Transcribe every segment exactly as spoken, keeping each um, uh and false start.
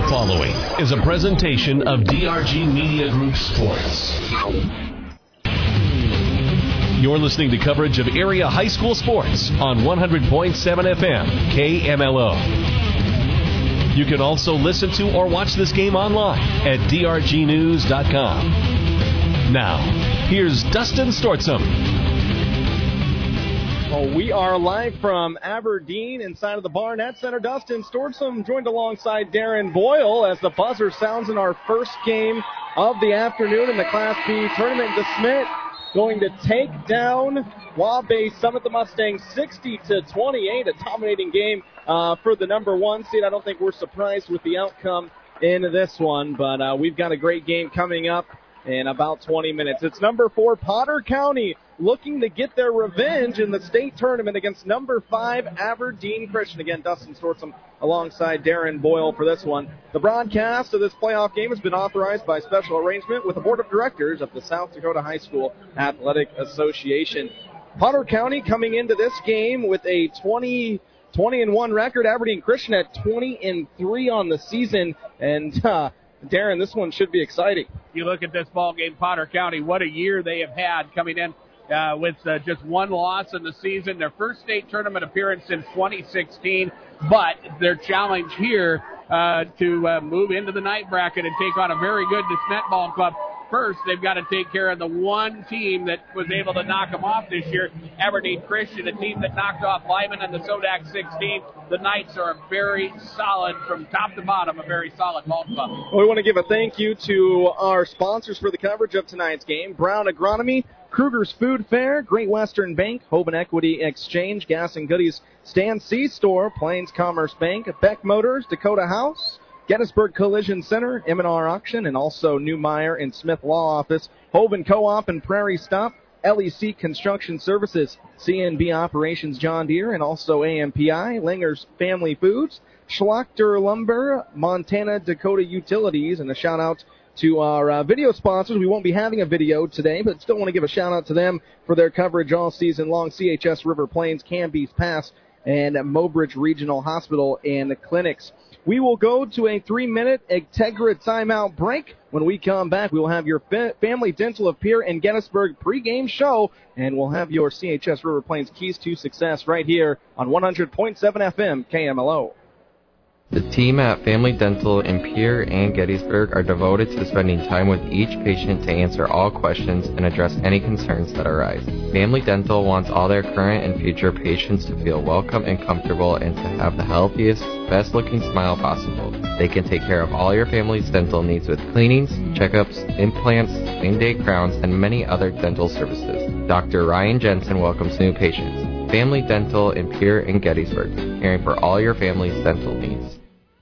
following is a presentation of D R G Media Group Sports. You're listening to coverage of area high school sports on one hundred point seven F M K M L O. You can also listen to or watch this game online at D R G news dot com. Now, here's Dustin Stortzum. Well, we are live from Aberdeen inside of the Barnett Center. Dustin Stortzum joined alongside Darren Boyle as the buzzer sounds in our first game of the afternoon in the Class B tournament. DeSmet going to take down Waubay Summit, the Mustangs, sixty to twenty-eight, a dominating game uh, for the number one seed. I don't think we're surprised with the outcome in this one, but uh, we've got a great game coming up in about twenty minutes. It's number four, Potter County, looking to get their revenge in the state tournament against number five, Aberdeen Christian. Again, Dustin Stortzum alongside Darren Boyle for this one. The broadcast of this playoff game has been authorized by special arrangement with the Board of Directors of the South Dakota High School Athletic Association. Potter County coming into this game with a twenty, twenty and one record. Aberdeen Christian at twenty and three on the season. And, uh, Darren, this one should be exciting. You look at this ball game, Potter County, what a year they have had coming in uh, with uh, just one loss in the season. Their first state tournament appearance since twenty sixteen, but their challenge here uh, to uh, move into the night bracket and take on a very good DeSmet ball club. First, they've got to take care of the one team that was able to knock them off this year, Aberdeen Christian, a team that knocked off Lyman and the Sodak sixteen. The Knights are a very solid, from top to bottom, a very solid ball club. Well, we want to give a thank you to our sponsors for the coverage of tonight's game: Brown Agronomy, Kruger's Food Fair, Great Western Bank, Hoban Equity Exchange, Gas and Goodies, Stan C Store, Plains Commerce Bank, Beck Motors, Dakota House, Gettysburg Collision Center, M and R Auction, and also Newmeyer and Smith Law Office, Hoban Co-op and Prairie Stop, L E C Construction Services, C N B Operations John Deere, and also A M P I, Langer's Family Foods, Schlachter Lumber, Montana Dakota Utilities, and a shout-out to our uh, video sponsors. We won't be having a video today, but still want to give a shout-out to them for their coverage all season long: C H S River Plains, Camby's Pass, and Mobridge Regional Hospital and Clinics. We will go to a three-minute Integra timeout break. When we come back, we will have your fa- Family Dental of Pierre and Gettysburg pregame show, and we'll have your C H S River Plains Keys to Success right here on one hundred point seven F M K M L O. The team at Family Dental in Pierre and Gettysburg are devoted to spending time with each patient to answer all questions and address any concerns that arise. Family Dental wants all their current and future patients to feel welcome and comfortable and to have the healthiest, best-looking smile possible. They can take care of all your family's dental needs with cleanings, checkups, implants, same-day crowns, and many other dental services. Doctor Ryan Jensen welcomes new patients. Family Dental in Pierre and Gettysburg, caring for all your family's dental needs.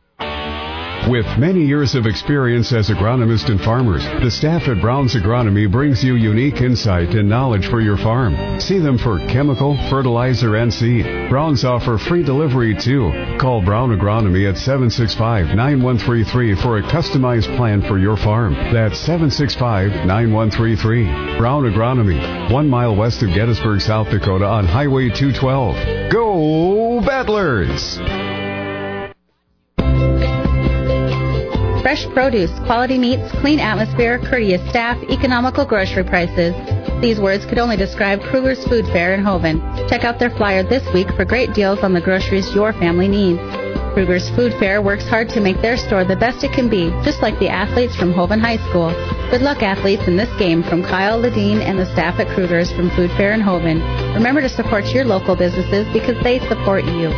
With many years of experience as agronomists and farmers, the staff at Brown's Agronomy brings you unique insight and knowledge for your farm. See them for chemical, fertilizer, and seed. Brown's offer free delivery too. Call Brown Agronomy at seven six five, nine one three three for a customized plan for your farm. That's seven six five, nine one three three. Brown Agronomy, one mile west of Gettysburg, South Dakota on Highway two twelve. Go Battlers! Fresh produce, quality meats, clean atmosphere, courteous staff, economical grocery prices. These words could only describe Kruger's Food Fair in Hoban. Check out their flyer this week for great deals on the groceries your family needs. Kruger's Food Fair works hard to make their store the best it can be, just like the athletes from Hoban High School. Good luck, athletes, in this game from Kyle Ledeen and the staff at Kruger's from Food Fair in Hoban. Remember to support your local businesses because they support you.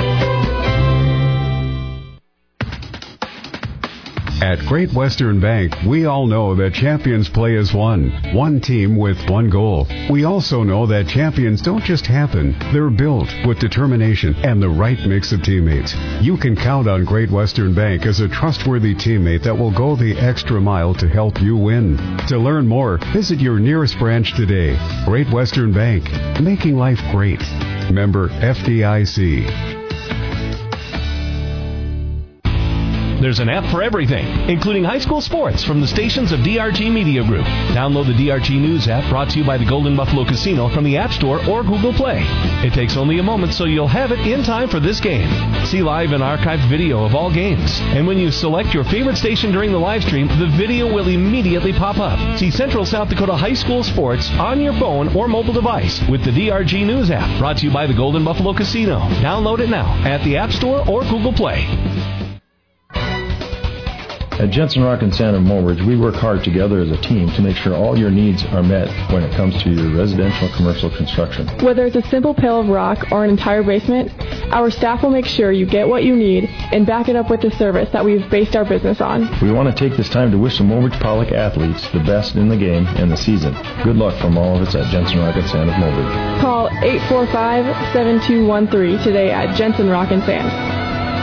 At Great Western Bank, we all know that champions play as one, one team with one goal. We also know that champions don't just happen, they're built with determination and the right mix of teammates. You can count on Great Western Bank as a trustworthy teammate that will go the extra mile to help you win. To learn more, visit your nearest branch today. Great Western Bank, making life great. Member F D I C. There's an app for everything, including high school sports from the stations of D R G Media Group. Download the D R G News app, brought to you by the Golden Buffalo Casino, from the App Store or Google Play. It takes only a moment, so you'll have it in time for this game. See live and archived video of all games. And when you select your favorite station during the live stream, the video will immediately pop up. See Central South Dakota high school sports on your phone or mobile device with the D R G News app, brought to you by the Golden Buffalo Casino. Download it now at the App Store or Google Play. At Jensen Rock and Sand of Mobridge, we work hard together as a team to make sure all your needs are met when it comes to your residential and commercial construction. Whether it's a simple pail of rock or an entire basement, our staff will make sure you get what you need and back it up with the service that we've based our business on. We want to take this time to wish the Mobridge Pollock athletes the best in the game and the season. Good luck from all of us at Jensen Rock and Sand of Mobridge. Call eight four five, seven two one three today at Jensen Rock and Sand.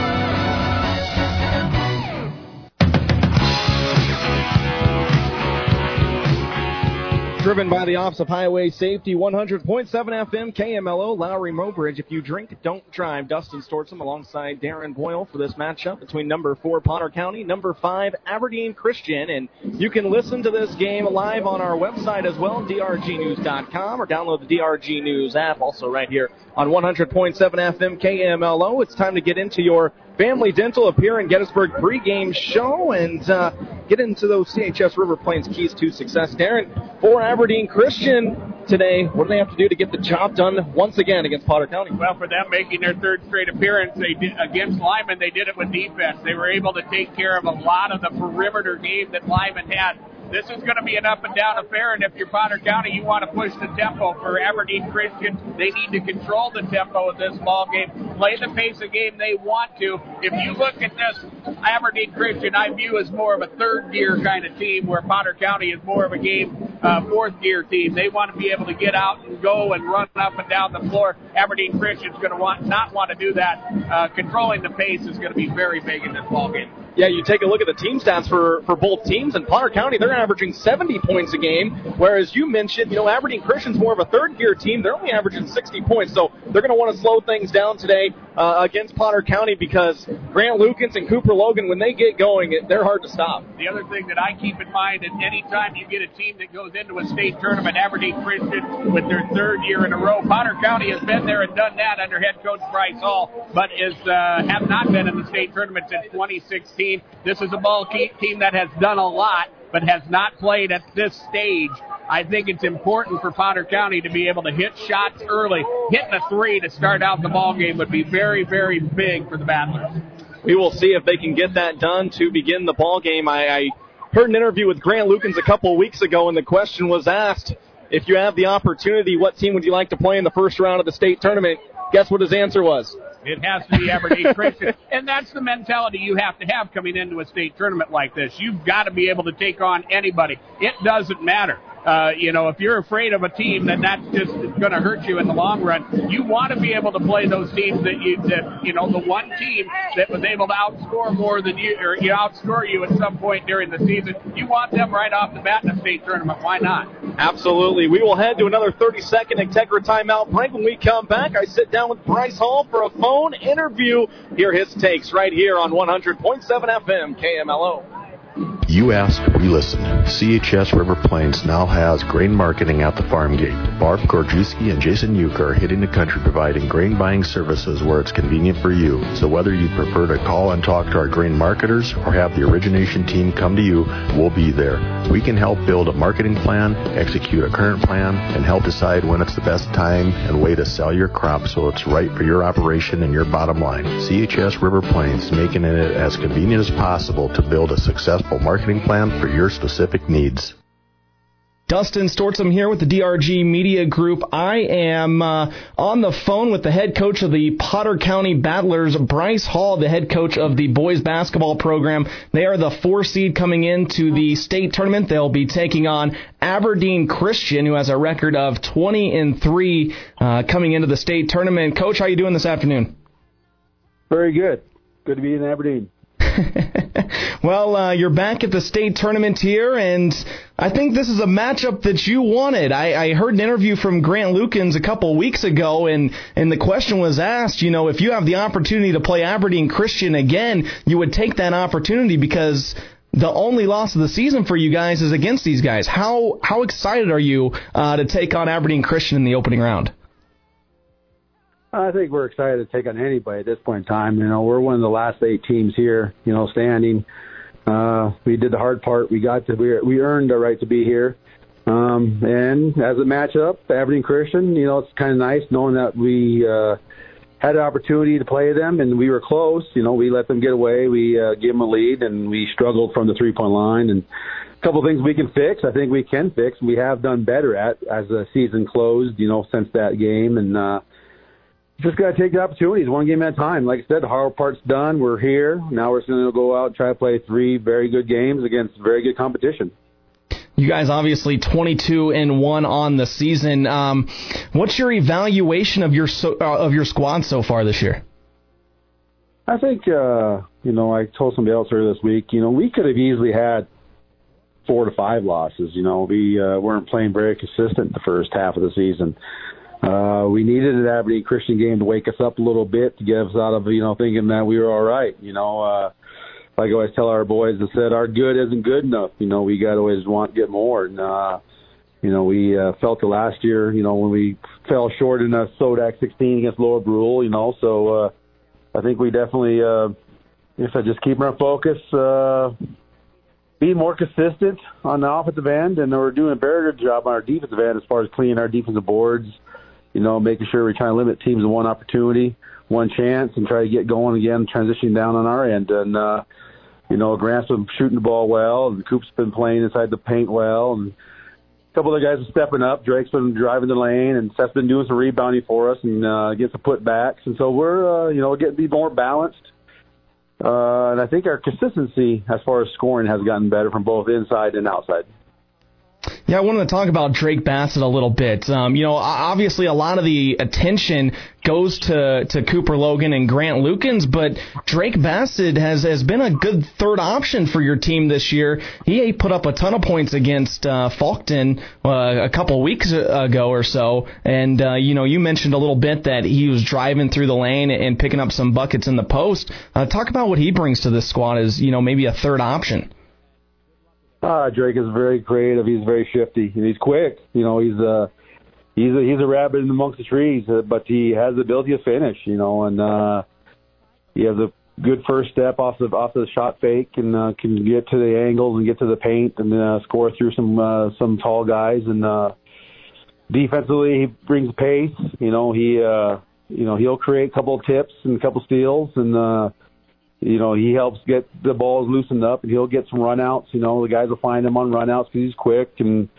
Driven by the Office of Highway Safety, one hundred point seven F M, K M L O, Lowry Mobridge. If you drink, don't drive. Dustin Stortzum alongside Darren Boyle for this matchup between number four Potter County, number five Aberdeen Christian. And you can listen to this game live on our website as well, D R G news dot com, or download the D R G News app, also right here on one hundred point seven F M, K M L O. It's time to get into your Family Dental up here in Gettysburg pregame show and uh, get into those C H S River Plains keys to success. Darren, for Aberdeen Christian today, what do they have to do to get the job done once again against Potter County? Well, for them making their third straight appearance they did, against Lyman, they did it with defense. They were able to take care of a lot of the perimeter game that Lyman had. This is going to be an up-and-down affair, and if you're Potter County, you want to push the tempo. For Aberdeen Christian, they need to control the tempo of this ball game, play the pace of game they want to. If you look at this Aberdeen Christian, I view as more of a third-gear kind of team, where Potter County is more of a game uh, fourth-gear team. They want to be able to get out and go and run up and down the floor. Aberdeen Christian's going to want not want to do that. Uh, controlling the pace is going to be very big in this ball game. Yeah, you take a look at the team stats for, for both teams, and Potter County, they're averaging seventy points a game, whereas you mentioned, you know, Aberdeen Christian's more of a third-gear team. They're only averaging sixty points, so they're going to want to slow things down today uh, against Potter County, because Grant Lukens and Cooper Logan, when they get going, they're hard to stop. The other thing that I keep in mind is anytime you get a team that goes into a state tournament, Aberdeen Christian with their third year in a row, Potter County has been there and done that under head coach Bryce Hall, but is uh, have not been in the state tournament since twenty sixteen. This is a ball team that has done a lot, but has not played at this stage. I think it's important for Potter County to be able to hit shots early. Hitting a three to start out the ball game would be very, very big for the Battlers. We will see if they can get that done to begin the ball game. I, I heard an interview with Grant Lukens a couple of weeks ago, and the question was asked, if you have the opportunity, what team would you like to play in the first round of the state tournament? Guess what his answer was? It has to be Aberdeen Christian. And that's the mentality you have to have coming into a state tournament like this. You've got to be able to take on anybody. It doesn't matter. Uh, you know, if you're afraid of a team, then that's just going to hurt you in the long run. You want to be able to play those teams that you, that, you know, the one team that was able to outscore more than you, or you outscore you at some point during the season. You want them right off the bat in a state tournament. Why not? Absolutely. We will head to another thirty-second Integra timeout break. When we come back, I sit down with Bryce Hall for a phone interview. Hear his takes right here on one hundred point seven F M, K M L O. You ask, we listen. C H S River Plains now has grain marketing at the farm gate. Barb Gorjuski and Jason Uker are hitting the country providing grain buying services where it's convenient for you. So whether you prefer to call and talk to our grain marketers or have the origination team come to you, we'll be there. We can help build a marketing plan, execute a current plan, and help decide when it's the best time and way to sell your crop so it's right for your operation and your bottom line. C H S River Plains, making it as convenient as possible to build a successful marketing plan for your specific needs. Dustin Stortzum here with the D R G Media Group. I am uh, on the phone with the head coach of the Potter County Battlers, Bryce Hall, the head coach of the boys basketball program. They are the four seed coming into the state tournament. They'll be taking on Aberdeen Christian, who has a record of twenty and three uh, coming into the state tournament. Coach, how are you doing this afternoon? Very good. Good to be in Aberdeen. Well, uh, you're back at the state tournament here, and I think this is a matchup that you wanted. I, I heard an interview from Grant Lukens a couple weeks ago, and, and the question was asked, you know, if you have the opportunity to play Aberdeen Christian again, you would take that opportunity because the only loss of the season for you guys is against these guys. How how excited are you uh, to take on Aberdeen Christian in the opening round? I think we're excited to take on anybody at this point in time. You know, we're one of the last eight teams here, you know, standing. Uh, we did the hard part. We got to, we, we earned our right to be here. Um, and as a matchup, Aberdeen Christian, you know, it's kind of nice knowing that we uh, had an opportunity to play them and we were close. You know, we let them get away. We uh, gave them a lead and we struggled from the three-point line. And a couple of things we can fix, I think we can fix. We have done better at as the season closed, you know, since that game. And, uh, just got to take the opportunities one game at a time. Like I said, the hard part's done. We're here. Now we're going to go out and try to play three very good games against very good competition. You guys obviously twenty-two and one on the season. Um, what's your evaluation of your so, uh, of your squad so far this year? I think, uh, you know, I told somebody else earlier this week, you know, we could have easily had four to five losses. You know, we uh, weren't playing very consistent the first half of the season. Uh, we needed an Aberdeen Christian game to wake us up a little bit, to get us out of, you know, thinking that we were all right. You know, uh, like I always tell our boys, I said, our good isn't good enough. You know, we got to always want to get more. And, uh, you know, we uh, felt it last year, you know, when we fell short in a Sodak sixteen against Lower Brule, you know. So uh, I think we definitely, uh, if I just keep our focus, uh, be more consistent on the offensive end, and we're doing a very good job on our defensive end as far as cleaning our defensive boards. You know, making sure we try to limit teams to one opportunity, one chance, and try to get going again, transitioning down on our end. And, uh, you know, Grant's been shooting the ball well, and Coop's been playing inside the paint well, and a couple of the guys are stepping up. Drake's been driving the lane, and Seth's been doing some rebounding for us and uh, getting some putbacks. And so we're, uh, you know, getting to be more balanced. Uh, and I think our consistency as far as scoring has gotten better from both inside and outside. Yeah, I wanted to talk about Drake Bassett a little bit. Um, you know, obviously a lot of the attention goes to, to Cooper Logan and Grant Lukens, but Drake Bassett has, has been a good third option for your team this year. He put up a ton of points against uh, Faulkton uh, a couple weeks ago or so, and, uh, you know, you mentioned a little bit that he was driving through the lane and picking up some buckets in the post. Uh, talk about what he brings to this squad as, you know, maybe a third option. Uh, Drake is very creative. He's very shifty, and he's quick. You know, he's a he's a, he's a rabbit in amongst the trees, uh, but he has the ability to finish. You know, and uh, he has a good first step off the off the shot fake, and uh, can get to the angles and get to the paint and uh, score through some uh, some tall guys. And uh, defensively, he brings pace. You know, he uh, you know he'll create a couple of tips and a couple steals, and uh, you know, he helps get the balls loosened up, and he'll get some runouts. You know, the guys will find him on runouts because he's quick, and,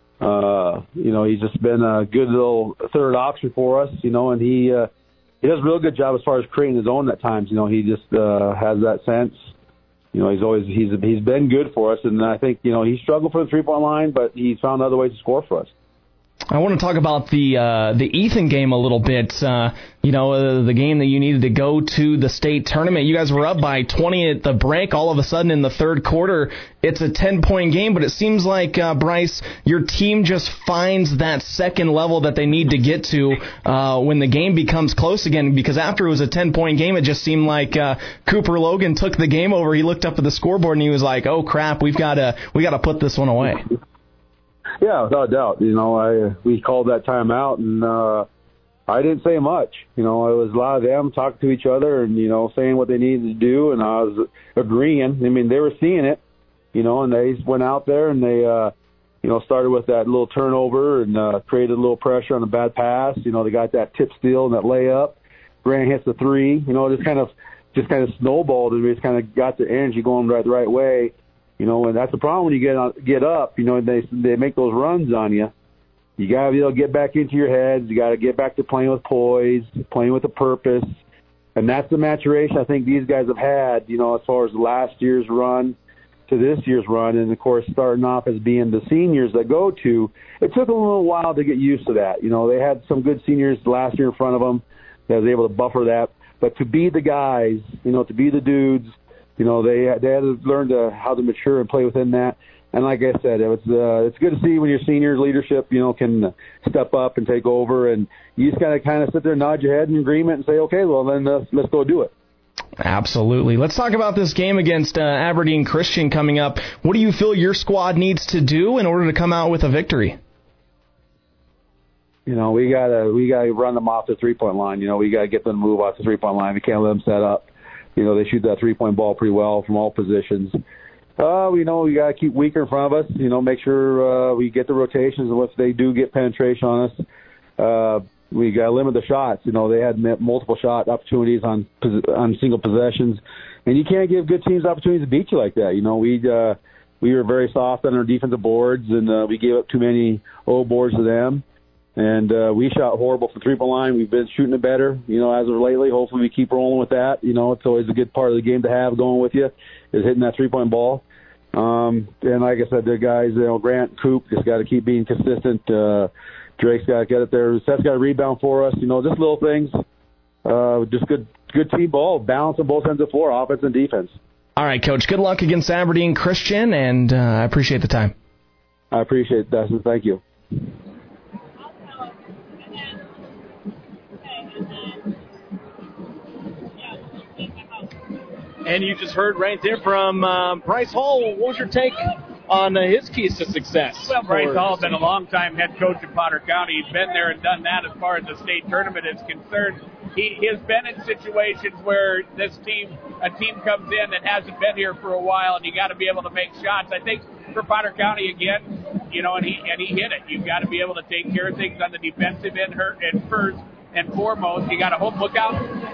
uh, you know, he's just been a good little third option for us, you know, and he uh, he does a real good job as far as creating his own at times. You know, he just uh, has that sense. You know, he's always he's he's been good for us, and I think, you know, he struggled for the three-point line, but he's found other ways to score for us. I want to talk about the uh, the Ethan game a little bit. Uh, you know, uh, the game that you needed to go to the state tournament. You guys were up by twenty at the break. All of a sudden, in the third quarter, it's a ten-point game. But it seems like, uh, Bryce, your team just finds that second level that they need to get to uh, when the game becomes close again. Because after it was a ten-point game, it just seemed like uh, Cooper Logan took the game over. He looked up at the scoreboard and he was like, "Oh crap, we've got to we got to put this one away." Yeah, without a doubt. You know, I we called that timeout, and uh, I didn't say much. You know, it was a lot of them talking to each other and, you know, saying what they needed to do, and I was agreeing. I mean, they were seeing it, you know, and they went out there and they, uh, you know, started with that little turnover and uh, created a little pressure on a bad pass. You know, they got that tip steal and that layup. Grant hits the three. You know, it just kind of just kind of snowballed, and we just kind of got the energy going right the right way. You know, and that's the problem when you get on, get up. You know, and they they make those runs on you. You got to be able to get back into your heads. You got to get back to playing with poise, playing with a purpose, and that's the maturation I think these guys have had. You know, as far as last year's run to this year's run, and of course starting off as being the seniors that go to. It took them a little while to get used to that. You know, they had some good seniors last year in front of them that was able to buffer that, but to be the guys, you know, to be the dudes you know, they they had to learn to how to mature and play within that. And like I said, it was uh, it's good to see when your senior leadership, you know, can step up and take over, and you just gotta kind of sit there and nod your head in agreement and say, okay, well then uh, let's go do it. Absolutely. Let's talk about this game against uh, Aberdeen Christian coming up. What do you feel your squad needs to do in order to come out with a victory? You know, we gotta we gotta run them off the three point line. You know, we gotta get them to move off the three point line. We can't let them set up. You know, they shoot that three point ball pretty well from all positions. Uh, we know we gotta keep Weaker in front of us. You know, make sure uh, we get the rotations, and if they do get penetration on us, uh, we gotta limit the shots. You know, they had multiple shot opportunities on on single possessions, and you can't give good teams opportunities to beat you like that. You know, we uh, we were very soft on our defensive boards, and uh, we gave up too many O boards to them. And uh, we shot horrible from three-point line. We've been shooting it better, you know, as of lately. Hopefully we keep rolling with that. You know, it's always a good part of the game to have going with you, is hitting that three-point ball. Um, and like I said, the guys, you know, Grant, Coop, just got to keep being consistent. Uh, Drake's got to get it there. Seth's got to rebound for us. You know, just little things. Uh, just good good team ball, balance on both ends of the floor, offense and defense. All right, Coach. Good luck against Aberdeen Christian, and uh, I appreciate the time. I appreciate it, Dustin. Thank you. And you just heard right there from um, Bryce Hall. What was your take on uh, his keys to success? Well, Bryce Hall has been a long-time head coach in Potter County. He's been there and done that as far as the state tournament is concerned. He, he has been in situations where this team, a team comes in that hasn't been here for a while, and you got to be able to make shots. I think for Potter County again, you know, and he and he hit it. You've got to be able to take care of things on the defensive end, her, and first and foremost. You got to hope, look out.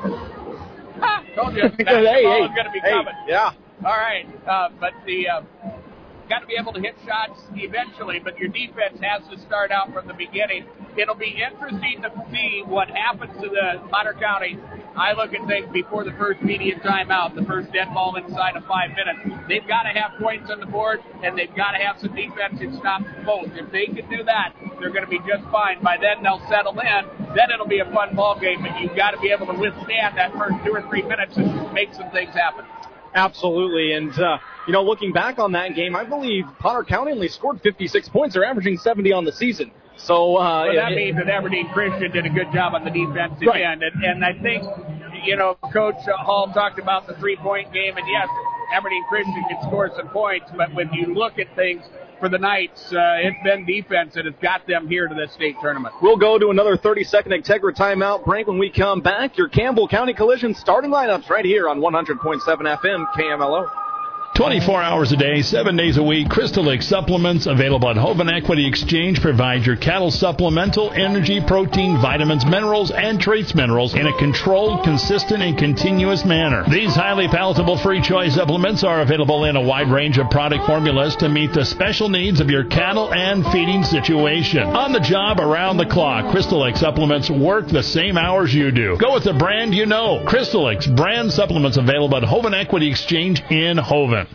Ha, told you, that hey, ball hey, is going to be hey, coming. Yeah. All right, uh, but the uh, got to be able to hit shots eventually, but your defense has to start out from the beginning. It'll be interesting to see what happens to the Potter County. I look at things before the first media timeout, the first dead ball inside of five minutes. They've got to have points on the board, and they've got to have some defensive stops both. If they can do that, they're going to be just fine. By then, they'll settle in. Then it'll be a fun ball game, but you've got to be able to withstand that first two or three minutes and make some things happen. Absolutely, and, uh, you know, looking back on that game, I believe Potter County only scored fifty-six points. They're averaging seventy on the season. So uh, well, that it, means that Aberdeen Christian did a good job on the defensive right. end. And, and I think, you know, Coach Hall talked about the three-point game, and yes, Aberdeen Christian can score some points, but when you look at things for the Knights, uh, it's been defense that has got them here to this state tournament. We'll go to another thirty-second Integra timeout break. When we come back, your Campbell County Collision starting lineups right here on one hundred point seven F M K M L O. twenty-four hours a day, seven days a week, Crystal Lake Supplements available at Hoven Equity Exchange provides your cattle supplemental, energy, protein, vitamins, minerals, and trace minerals in a controlled, consistent, and continuous manner. These highly palatable free choice supplements are available in a wide range of product formulas to meet the special needs of your cattle and feeding situation. On the job, around the clock, Crystal Lake Supplements work the same hours you do. Go with the brand you know. Crystal Lake's brand supplements available at Hoven Equity Exchange in Hoven.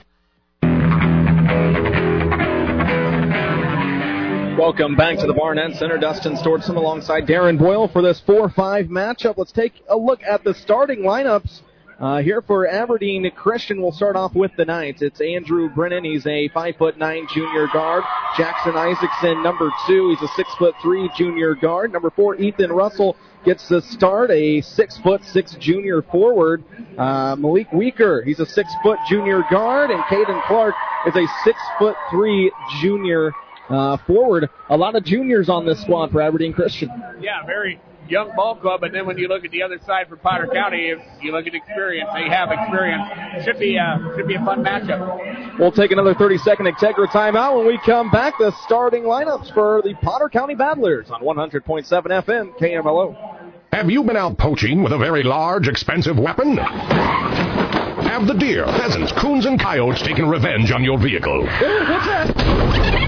Welcome back to the Barnett Center. Dustin Stortson alongside Darren Boyle for this four five matchup. Let's take a look at the starting lineups uh, here for Aberdeen Christian. We'll start off with the Knights. It's Andrew Brennan. He's a five foot nine junior guard. Jackson Isaacson, number two. He's a six foot three junior guard. Number four, Ethan Russell gets the start, a six foot six junior forward. Uh, Malik Weaker, he's a six foot junior guard, and Caden Clark is a six foot three junior uh, forward. A lot of juniors on this squad for Aberdeen Christian. Yeah, very young ball club, but then when you look at the other side for Potter County, if you look at experience, they have experience. Should be a, should be a fun matchup. We'll take another thirty-second Integra timeout. When we come back, the starting lineups for the Potter County Battlers on one hundred point seven F M K M L O. Have you been out poaching with a very large, expensive weapon? Have the deer, pheasants, coons, and coyotes taken revenge on your vehicle? What's that?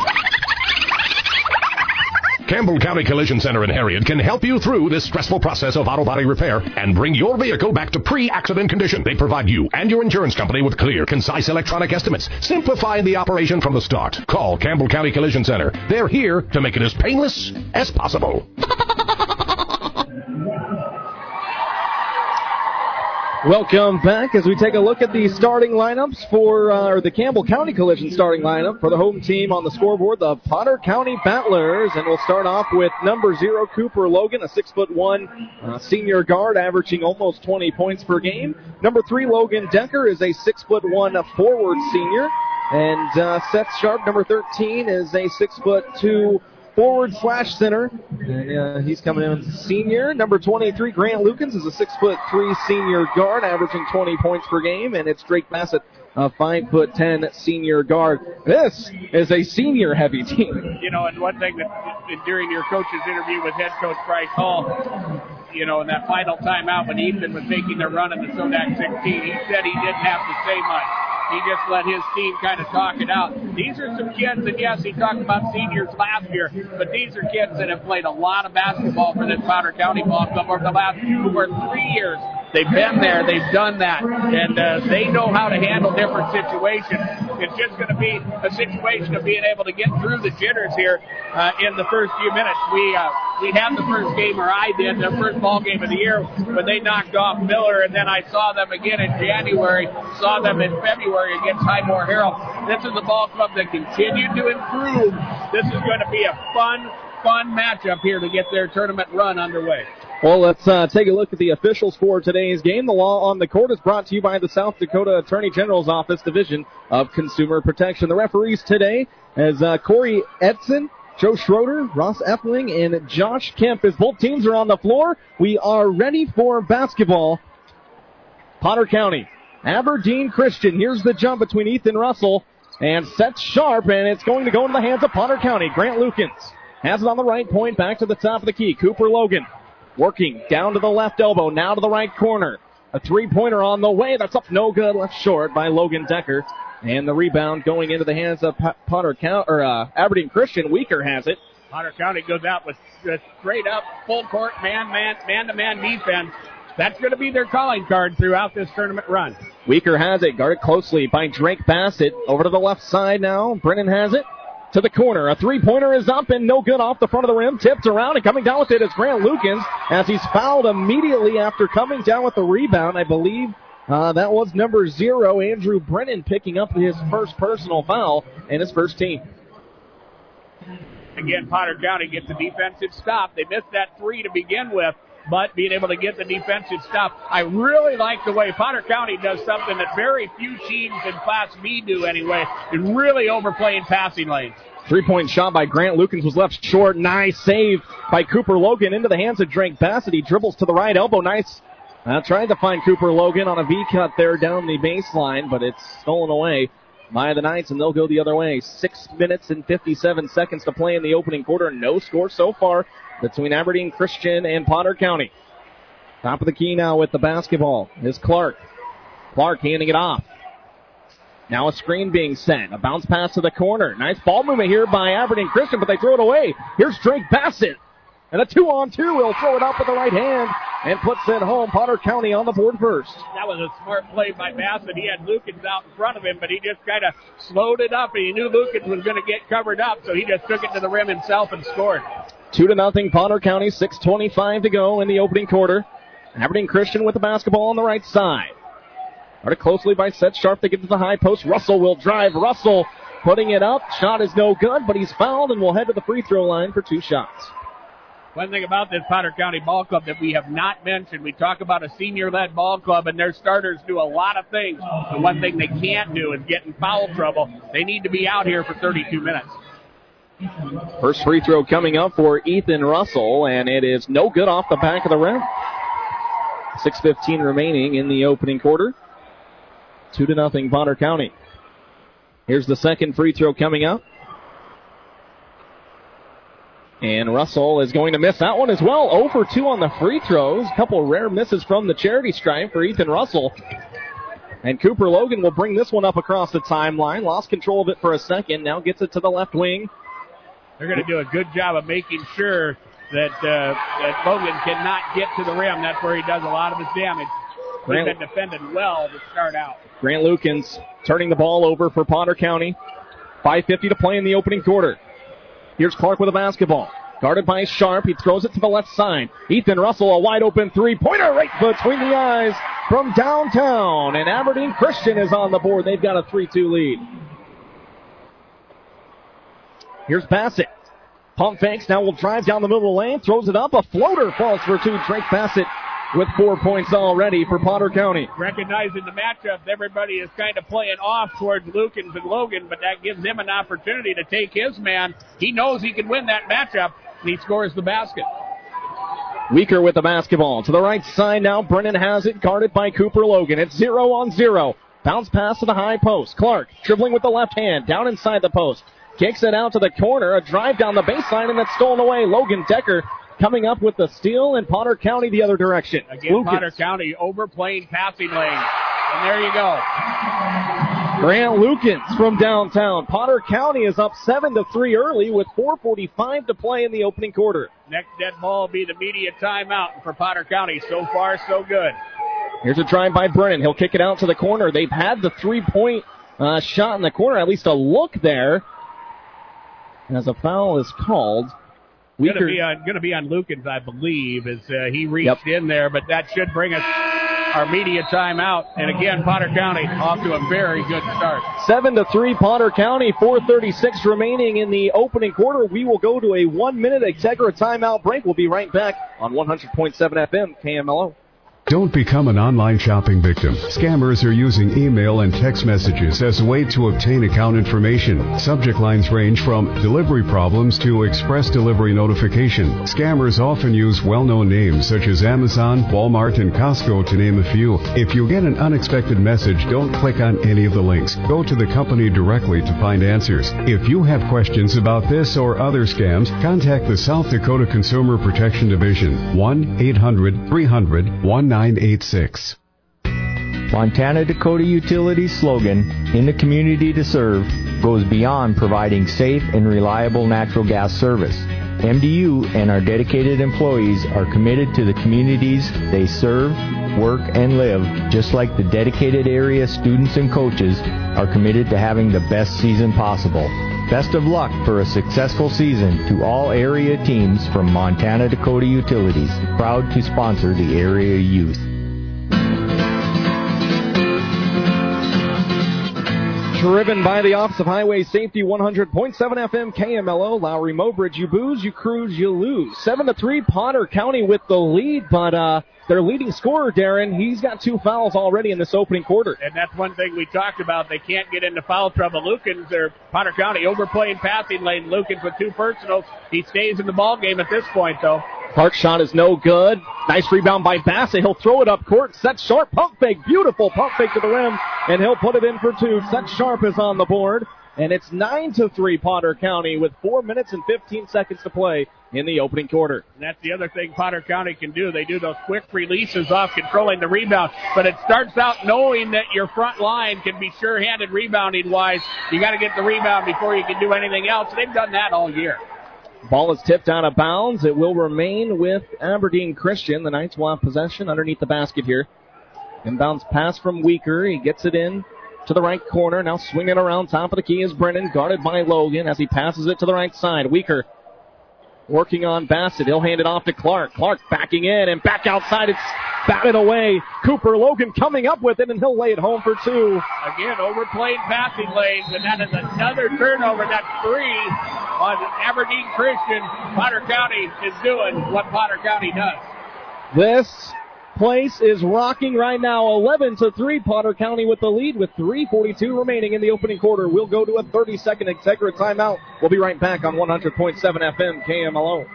Campbell County Collision Center in Harriet can help you through this stressful process of auto body repair and bring your vehicle back to pre-accident condition. They provide you and your insurance company with clear, concise electronic estimates, simplifying the operation from the start. Call Campbell County Collision Center. They're here to make it as painless as possible. Welcome back as we take a look at the starting lineups for, uh, or the Campbell County Collision starting lineup for the home team on the scoreboard, the Potter County Battlers. And we'll start off with number zero, Cooper Logan, a six foot one uh, senior guard averaging almost twenty points per game. Number three, Logan Decker, is a six foot one forward senior. And uh, Seth Sharp, number thirteen, is a six foot two forward slash center, and uh, he's coming in as a senior. Number twenty-three, Grant Lukens, is a six foot three senior guard, averaging twenty points per game, and it's Drake Bassett, a five foot ten senior guard. This is a senior heavy team. You know, and one thing that during your coach's interview with head coach Bryce Hall, you know, in that final timeout when Ethan was making their run in the Sodak sixteen, he said he didn't have to say much. He just let his team kind of talk it out. These are some kids, and yes, he talked about seniors last year, but these are kids that have played a lot of basketball for this Potter County ball club over the last two or three years. They've been there, they've done that, and uh, they know how to handle different situations. It's just going to be a situation of being able to get through the jitters here uh, in the first few minutes. We uh, we had the first game, or I did, the first ball game of the year when they knocked off Miller, and then I saw them again in January, saw them in February against Highmore Herald. This is a ball club that continued to improve. This is going to be a fun, fun matchup here to get their tournament run underway. Well, let's uh, take a look at the officials for today's game. The Law on the Court is brought to you by the South Dakota Attorney General's Office Division of Consumer Protection. The referees today is uh, Corey Edson, Joe Schroeder, Ross Epling, and Josh Kemp. As both teams are on the floor, we are ready for basketball. Potter County, Aberdeen Christian. Here's the jump between Ethan Russell and Seth Sharp, and it's going to go into the hands of Potter County. Grant Lukens has it on the right point, back to the top of the key. Cooper Logan working down to the left elbow, now to the right corner. A three-pointer on the way. That's up no good, left short by Logan Decker. And the rebound going into the hands of Potter County, or uh, Aberdeen Christian. Weaker has it. Potter County goes out with uh, straight up full court man man man to man defense. That's going to be their calling card throughout this tournament run. Weaker has it, guarded closely by Drake Bassett. Over to the left side now. Brennan has it. To the corner. A three-pointer is up and no good off the front of the rim. Tipped around and coming down with it is Grant Lukens as he's fouled immediately after coming down with the rebound. I believe uh, that was number zero, Andrew Brennan, picking up his first personal foul and his first team. Again, Potter County gets a defensive stop. They missed that three to begin with, but being able to get the defensive stop. I really like the way Potter County does something that very few teams in Class B do anyway, and really overplaying passing lanes. Three-point shot by Grant Lukens was left short. Nice save by Cooper Logan into the hands of Drake Bassett. He dribbles to the right elbow. Nice. Uh, trying to find Cooper Logan on a V-cut there down the baseline, but it's stolen away by the Knights, and they'll go the other way. Six minutes and fifty-seven seconds to play in the opening quarter. No score so far between Aberdeen Christian and Potter County. Top of the key now with the basketball is Clark. Clark handing it off. Now a screen being sent. A bounce pass to the corner. Nice ball movement here by Aberdeen Christian, but they throw it away. Here's Drake Bassett. And a two-on-two. He'll throw it up with the right hand and puts it home. Potter County on the board first. That was a smart play by Bassett. He had Lukens out in front of him, but he just kind of slowed it up, and he knew Lukens was going to get covered up, so he just took it to the rim himself and scored. Two to nothing, Potter County. six twenty-five to go in the opening quarter. Aberdeen Christian with the basketball on the right side. Guarded closely by Seth Sharp. They get to the high post. Russell will drive. Russell putting it up. Shot is no good, but he's fouled and will head to the free throw line for two shots. One thing about this Potter County ball club that we have not mentioned, we talk about a senior-led ball club, and their starters do a lot of things. The one thing they can't do is get in foul trouble. They need to be out here for thirty-two minutes. First free throw coming up for Ethan Russell, and it is no good off the back of the rim. six fifteen remaining in the opening quarter. Two to nothing, Potter County. Here's the second free throw coming up. And Russell is going to miss that one as well. zero for two on the free throws. A couple rare misses from the charity stripe for Ethan Russell. And Cooper Logan will bring this one up across the timeline. Lost control of it for a second. Now gets it to the left wing. They're going to do a good job of making sure that uh, that Logan cannot get to the rim. That's where he does a lot of his damage. He's been defended well to start out. Grant Lukens turning the ball over for Potter County. five fifty to play in the opening quarter. Here's Clark with a basketball. Guarded by Sharp. He throws it to the left side. Ethan Russell, a wide open three-pointer right between the eyes from downtown, and Aberdeen Christian is on the board. They've got a three two lead. Here's Bassett. Pump fakes, now will drive down the middle of the lane, throws it up, a floater falls for two. Drake Bassett with four points already for Potter County. Recognizing the matchup, everybody is kind of playing off towards Lukens and Logan, but that gives him an opportunity to take his man. He knows he can win that matchup, and he scores the basket. Weaker with the basketball. To the right side now, Brennan has it, guarded by Cooper Logan. It's zero on zero. Bounce pass to the high post. Clark dribbling with the left hand, down inside the post. Kicks it out to the corner, a drive down the baseline, and that's stolen away. Logan Decker coming up with the steal, and Potter County the other direction. Again, Lukens. Potter County overplaying passing lane. And there you go. Grant Lukens from downtown. Potter County is up seven to three early with four forty-five to play in the opening quarter. Next dead ball will be the media timeout for Potter County. So far, so good. Here's a drive by Brennan. He'll kick it out to the corner. They've had the three-point uh, shot in the corner, at least a look there. As a foul is called. Going to be on, going to be on Lukens, I believe, as uh, he reached yep. in there, but that should bring us our media timeout. And again, Potter County off to a very good start. Seven to three, Potter County. four thirty-six remaining in the opening quarter. We will go to a one-minute Integra timeout break. We'll be right back on one hundred point seven F M K M L O. Don't become an online shopping victim. Scammers are using email and text messages as a way to obtain account information. Subject lines range from delivery problems to express delivery notification. Scammers often use well-known names such as Amazon, Walmart, and Costco to name a few. If you get an unexpected message, don't click on any of the links. Go to the company directly to find answers. If you have questions about this or other scams, contact the South Dakota Consumer Protection Division, one eight hundred three hundred nineteen eighty-six. Montana Dakota Utilities' slogan, "In the community to serve," goes beyond providing safe and reliable natural gas service. M D U and our dedicated employees are committed to the communities they serve, work, and live, just like the dedicated area students and coaches are committed to having the best season possible. Best of luck for a successful season to all area teams from Montana Dakota Utilities, proud to sponsor the area youth. Driven by the Office of Highway Safety, one hundred point seven F M K M L O, Lowry Mobridge. You booze, you cruise, you lose. seven to three, Potter County with the lead, but uh, their leading scorer, Darren, he's got two fouls already in this opening quarter. And that's one thing we talked about. They can't get into foul trouble. Lukens, or Potter County, overplaying passing lane. Lukens with two personals. He stays in the ball game at this point, though. Clark's shot is no good. Nice rebound by Bassett. He'll throw it up court. Seth Sharp, pump fake. Beautiful pump fake to the rim, and he'll put it in for two. Seth Sharp is on the board, and it's nine to three Potter County with four minutes and fifteen seconds to play in the opening quarter. And that's the other thing Potter County can do. They do those quick releases off controlling the rebound, but it starts out knowing that your front line can be sure-handed rebounding-wise. You got to get the rebound before you can do anything else. They've done that all year. Ball is tipped out of bounds. It will remain with Aberdeen Christian. The Knights will have possession underneath the basket here. Inbounds pass from Weaker. He gets it in to the right corner. Now swinging around top of the key is Brennan, guarded by Logan as he passes it to the right side. Weaker working on Bassett. He'll hand it off to Clark. Clark backing in and back outside. It's batted away. Cooper Logan coming up with it, and he'll lay it home for two. Again, overplayed passing lanes, and that is another turnover. That's three on Aberdeen Christian. Potter County is doing what Potter County does. This place is rocking right now. eleven to three, Potter County with the lead with three forty-two remaining in the opening quarter. We'll go to a thirty-second Integra timeout. We'll be right back on one hundred point seven F M K M L O.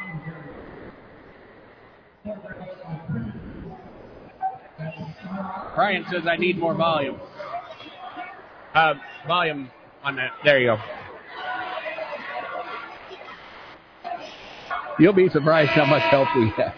Brian says I need more volume. Uh, volume on that. There you go. You'll be surprised how much help we have.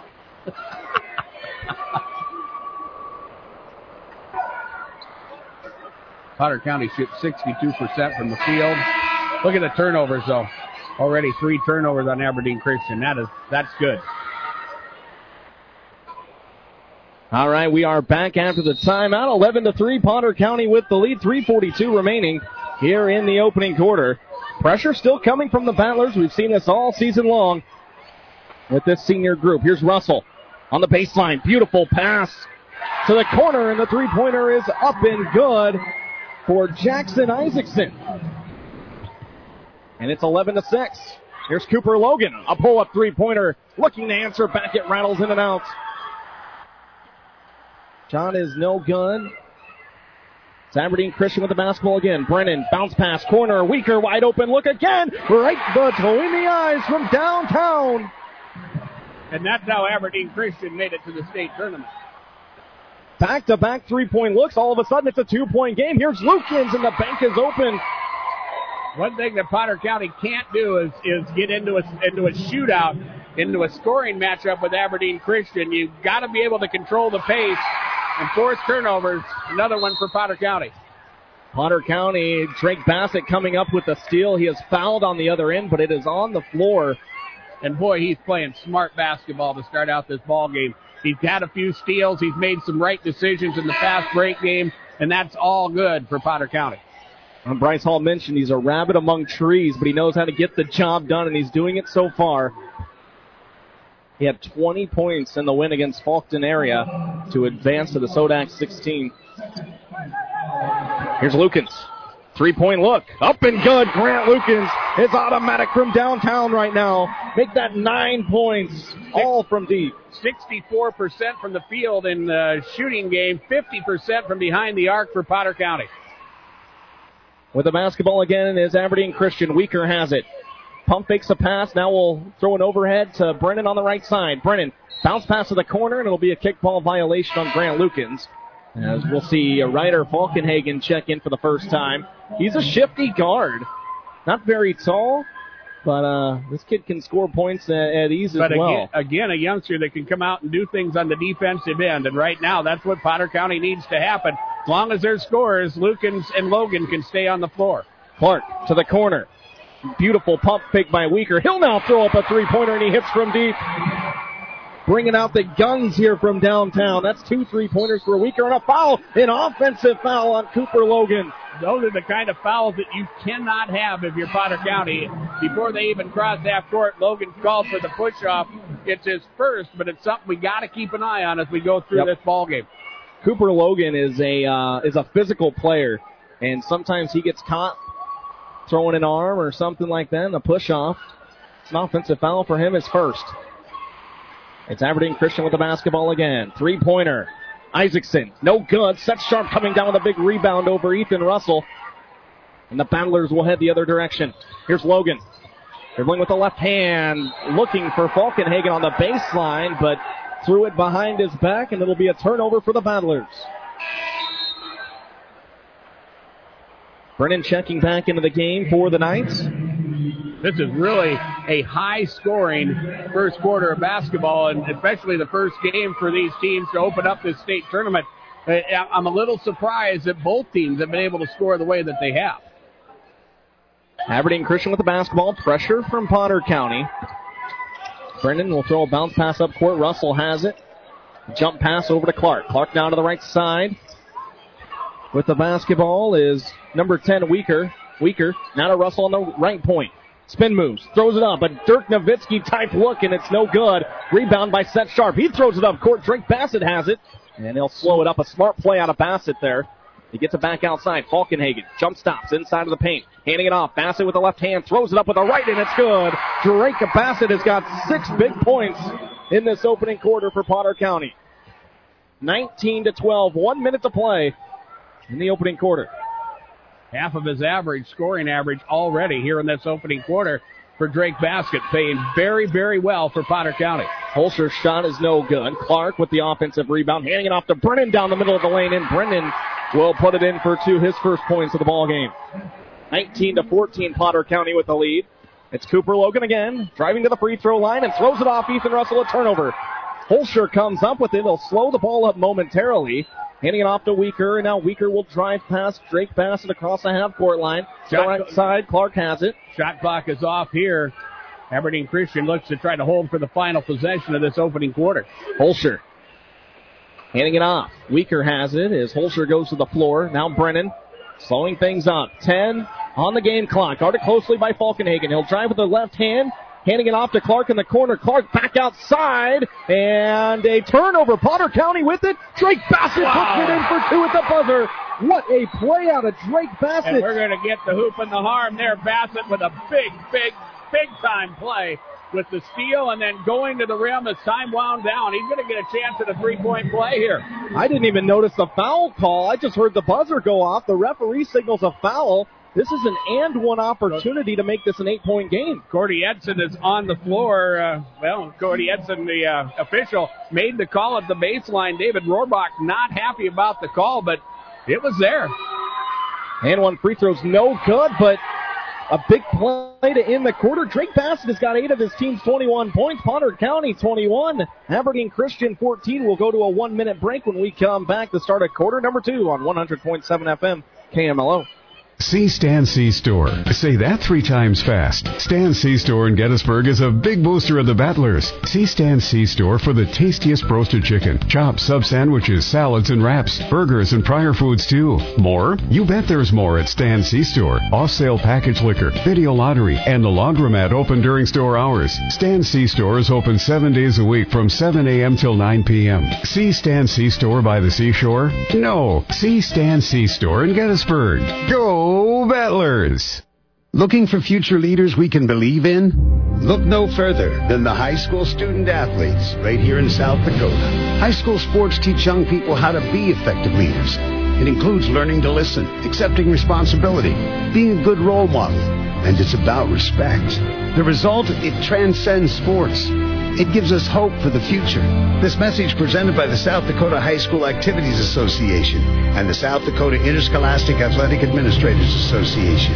Potter County shoots sixty-two percent from the field. Look at the turnovers, though. Already three turnovers on Aberdeen Christian. That is, that's good. All right, we are back after the timeout. eleven to three, Potter County with the lead. three forty-two remaining here in the opening quarter. Pressure still coming from the Battlers. We've seen this all season long with this senior group. Here's Russell on the baseline. Beautiful pass to the corner, and the three-pointer is up and good for Jackson Isaacson. And it's eleven to six. Here's Cooper Logan, a pull-up three-pointer, looking to answer back. It rattles in and out. Shot is no good. It's Aberdeen Christian with the basketball again. Brennan, bounce pass, corner, Weaker, wide open, look again, right between the eyes from downtown. And that's how Aberdeen Christian made it to the state tournament. Back-to-back three-point looks. All of a sudden, it's a two-point game. Here's Lukens, and the bank is open. One thing that Potter County can't do is, is get into a, into a shootout, into a scoring matchup with Aberdeen Christian. You've got to be able to control the pace and force turnovers. Another one for Potter County. Potter County, Drake Bassett coming up with the steal. He is fouled on the other end, but it is on the floor. And boy, he's playing smart basketball to start out this ball game. He's had a few steals. He's made some right decisions in the fast break game, and that's all good for Potter County. And Bryce Hall mentioned he's a rabbit among trees, but he knows how to get the job done, and he's doing it so far. He had twenty points in the win against Faulkton area to advance to the Sodak sixteen. Here's Lukens. Three-point look. Up and good. Grant Lukens is automatic from downtown right now. Make that nine points, all from deep. sixty-four percent from the field in the shooting game, fifty percent from behind the arc for Potter County. With the basketball again is Aberdeen Christian. Weaker has it. Pump fakes a pass. Now we'll throw an overhead to Brennan on the right side. Brennan, bounce pass to the corner, and it'll be a kickball violation on Grant Lukens. As we'll see Ryder Falkenhagen check in for the first time. He's a shifty guard. Not very tall, but uh, this kid can score points at, at ease but as well. Again, again, a youngster that can come out and do things on the defensive end. And right now, that's what Potter County needs to happen. As long as there's scores, Lukens and Logan can stay on the floor. Clark to the corner. Beautiful pump fake by Weaker. He'll now throw up a three-pointer, and he hits from deep. Bringing out the guns here from downtown. That's two three-pointers for Weaker, and a foul, an offensive foul on Cooper Logan. Those are the kind of fouls that you cannot have if you're Potter County. Before they even cross half court, Logan called for the push-off. It's his first, but it's something we got to keep an eye on as we go through Yep. this ball game. Cooper Logan is a uh, is a physical player, and sometimes he gets caught throwing an arm or something like that, and a push-off. It's an offensive foul for him, his first. It's Aberdeen Christian with the basketball again. Three-pointer. Isaacson, no good. Seth Sharp coming down with a big rebound over Ethan Russell. And the Battlers will head the other direction. Here's Logan. Dribbling with the left hand, looking for Falkenhagen on the baseline, but threw it behind his back, and it'll be a turnover for the Battlers. Brennan checking back into the game for the Knights. This is really a high-scoring first quarter of basketball, and especially the first game for these teams to open up this state tournament. I'm a little surprised that both teams have been able to score the way that they have. Aberdeen Christian with the basketball. Pressure from Potter County. Brennan will throw a bounce pass up court. Russell has it. Jump pass over to Clark. Clark down to the right side. With the basketball is number ten, Weaker. Weaker, now to Russell on the right point. Spin moves, throws it up, a Dirk Nowitzki type look, and it's no good. Rebound by Seth Sharp. He throws it up court. Drake Bassett has it, and he'll slow it up. A smart play out of Bassett there. He gets it back outside. Falkenhagen jump stops inside of the paint, handing it off. Bassett with the left hand, throws it up with the right, and it's good. Drake Bassett has got six big points in this opening quarter for Potter County. nineteen to twelve, one minute to play in the opening quarter. Half of his average, scoring average already here in this opening quarter for Drake Bassett, paying very, very well for Potter County. Holscher's shot is no good. Clark with the offensive rebound, handing it off to Brennan down the middle of the lane, and Brennan will put it in for two, his first points of the ball game. nineteen to fourteen, Potter County with the lead. It's Cooper Logan again, driving to the free throw line and throws it off. Ethan Russell, a turnover. Holscher comes up with it. He'll slow the ball up momentarily. Handing it off to Weaker, and now Weaker will drive past Drake Bassett across the half-court line. To the right side, Clark has it. Shot clock is off here. Aberdeen Christian looks to try to hold for the final possession of this opening quarter. Holscher handing it off. Weaker has it as Holscher goes to the floor. Now Brennan slowing things up. ten on the game clock. Guarded closely by Falkenhagen. He'll drive with the left hand. handing it off to Clark in the corner. Clark back outside, and a turnover. Potter County with it. Drake Bassett wow. puts it in for two at the buzzer. What a play out of Drake Bassett. And we're going to get the hoop and the harm there. Bassett with a big, big, big-time play with the steal and then going to the rim as time wound down. He's going to get a chance at a three-point play here. I didn't even notice the foul call. I just heard the buzzer go off. The referee signals a foul. This is an and one opportunity to make this an eight-point game. Cordy Edson is on the floor. Uh, well, Cordy Edson, the uh, official, made the call at the baseline. David Rohrbach not happy about the call, but it was there. And one free throw's no good, but a big play to end the quarter. Drake Bassett has got eight of his team's twenty-one points. Potter County twenty-one. Aberdeen Christian fourteen. We'll go to a one-minute break when we come back to start at quarter number two on one hundred point seven F M K M L O. See Stan C-Store. Say that three times fast. Stan C-Store in Gettysburg is a big booster of the Battlers. See Stan C-Store for the tastiest roasted chicken, chops, sub-sandwiches, salads, and wraps, burgers, and prior foods, too. More? You bet there's more at Stan C-Store. Off-sale package liquor, video lottery, and the laundromat open during store hours. Stan C-Store is open seven days a week from seven a.m. till nine p.m. See Stan C-Store by the seashore? No. See Stan C-Store in Gettysburg. Go Battlers! Looking for future leaders we can believe in? Look no further than the high school student athletes right here in South Dakota. High school sports teach young people how to be effective leaders. It includes learning to listen, accepting responsibility, being a good role model, and it's about respect. The result, it transcends sports. It gives us hope for the future. This message presented by the South Dakota High School Activities Association and the South Dakota Interscholastic Athletic Administrators Association.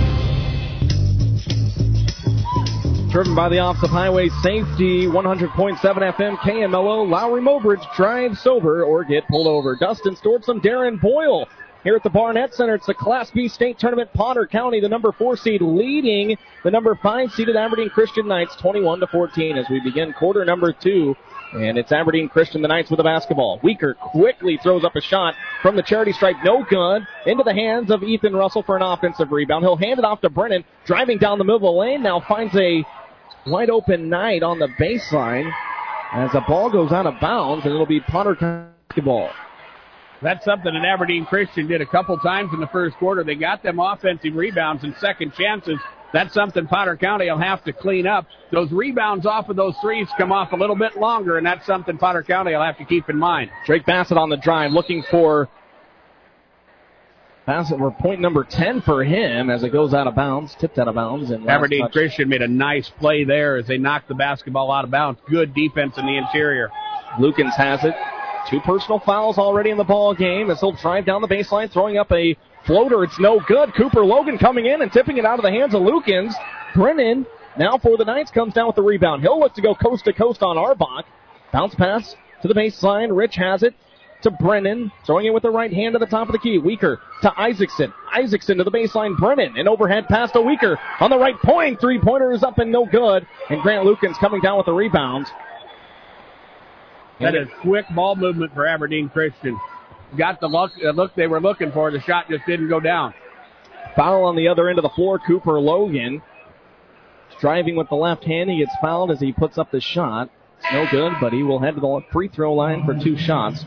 Driven by the Office of Highway Safety, one hundred point seven F M K M L O, Lowry Mobridge, drive sober or get pulled over. Dustin Stewardson, Darren Boyle. Here at the Barnett Center, it's the Class B state tournament. Potter County, the number four seed, leading the number five seeded Aberdeen Christian Knights twenty-one to fourteen as we begin quarter number two. And it's Aberdeen Christian, the Knights with the basketball. Weaker quickly throws up a shot from the charity stripe. No good. Into the hands of Ethan Russell for an offensive rebound. He'll hand it off to Brennan, driving down the middle of the lane. Now finds a wide open Knight on the baseline as the ball goes out of bounds, and it'll be Potter County ball. That's something that Aberdeen Christian did a couple times in the first quarter. They got them offensive rebounds and second chances. That's something Potter County will have to clean up. Those rebounds off of those threes come off a little bit longer, and that's something Potter County will have to keep in mind. Drake Bassett on the drive, looking for Bassett for point number ten for him as it goes out of bounds, tipped out of bounds. And Aberdeen touch. Christian made a nice play there as they knocked the basketball out of bounds. Good defense in the interior. Lukens has it. Two personal fouls already in the ball game as he'll drive down the baseline, throwing up a floater. It's no good. Cooper Logan coming in and tipping it out of the hands of Lukens. Brennan, now for the Knights, comes down with the rebound. He'll look to go coast to coast on Arbach. Bounce pass to the baseline. Rich has it to Brennan, throwing it with the right hand to the top of the key. Weaker to Isaacson. Isaacson to the baseline. Brennan, an overhead pass to Weaker on the right point. Three-pointer is up and no good. And Grant Lukens coming down with the rebound. That is quick ball movement for Aberdeen Christian. Got the look, uh, look they were looking for. The shot just didn't go down. Foul on the other end of the floor. Cooper Logan driving with the left hand. He gets fouled as he puts up the shot. It's no good, but he will head to the free throw line for two shots.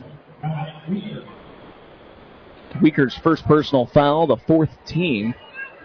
Weaker's first personal foul, the fourth team.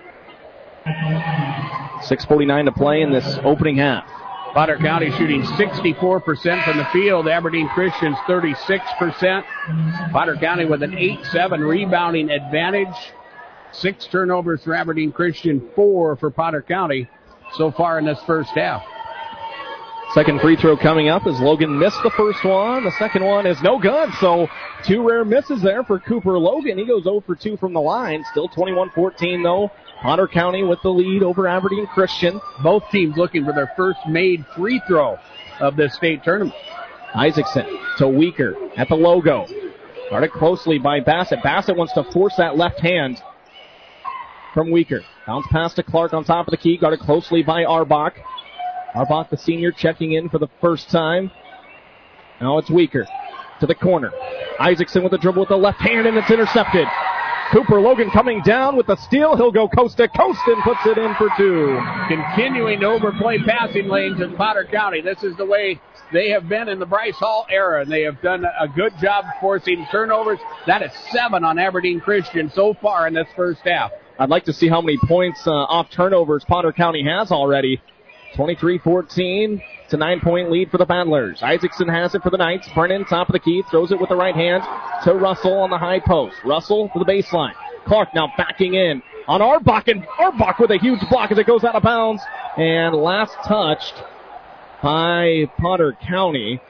six forty-nine to play in this opening half. Potter County shooting sixty-four percent from the field. Aberdeen Christian's thirty-six percent. Potter County with an eight seven rebounding advantage. Six turnovers for Aberdeen Christian, four for Potter County so far in this first half. Second free throw coming up as Logan missed the first one. The second one is no good, so two rare misses there for Cooper Logan. He goes zero for two from the line. Still twenty-one fourteen, though. Potter County with the lead over Aberdeen Christian. Both teams looking for their first made free throw of this state tournament. Isaacson to Weaker at the logo. Guarded closely by Bassett. Bassett wants to force that left hand from Weaker. Bounce pass to Clark on top of the key. Guarded closely by Arbach. Arbach, the senior, checking in for the first time. Now it's Weaker to the corner. Isaacson with the dribble with the left hand, and it's intercepted. Cooper Logan coming down with the steal. He'll go coast to coast and puts it in for two. Continuing to overplay passing lanes in Potter County. This is the way they have been in the Bryce Hall era, and they have done a good job forcing turnovers. That is seven on Aberdeen Christian so far in this first half. I'd like to see how many points uh, off turnovers Potter County has already. twenty-three fourteen. It's a nine-point lead for the Battlers. Isaacson has it for the Knights. Brennan, top of the key, throws it with the right hand to Russell on the high post. Russell to the baseline. Clark now backing in on Arbach, and Arbach with a huge block as it goes out of bounds. And last touched by Potter County.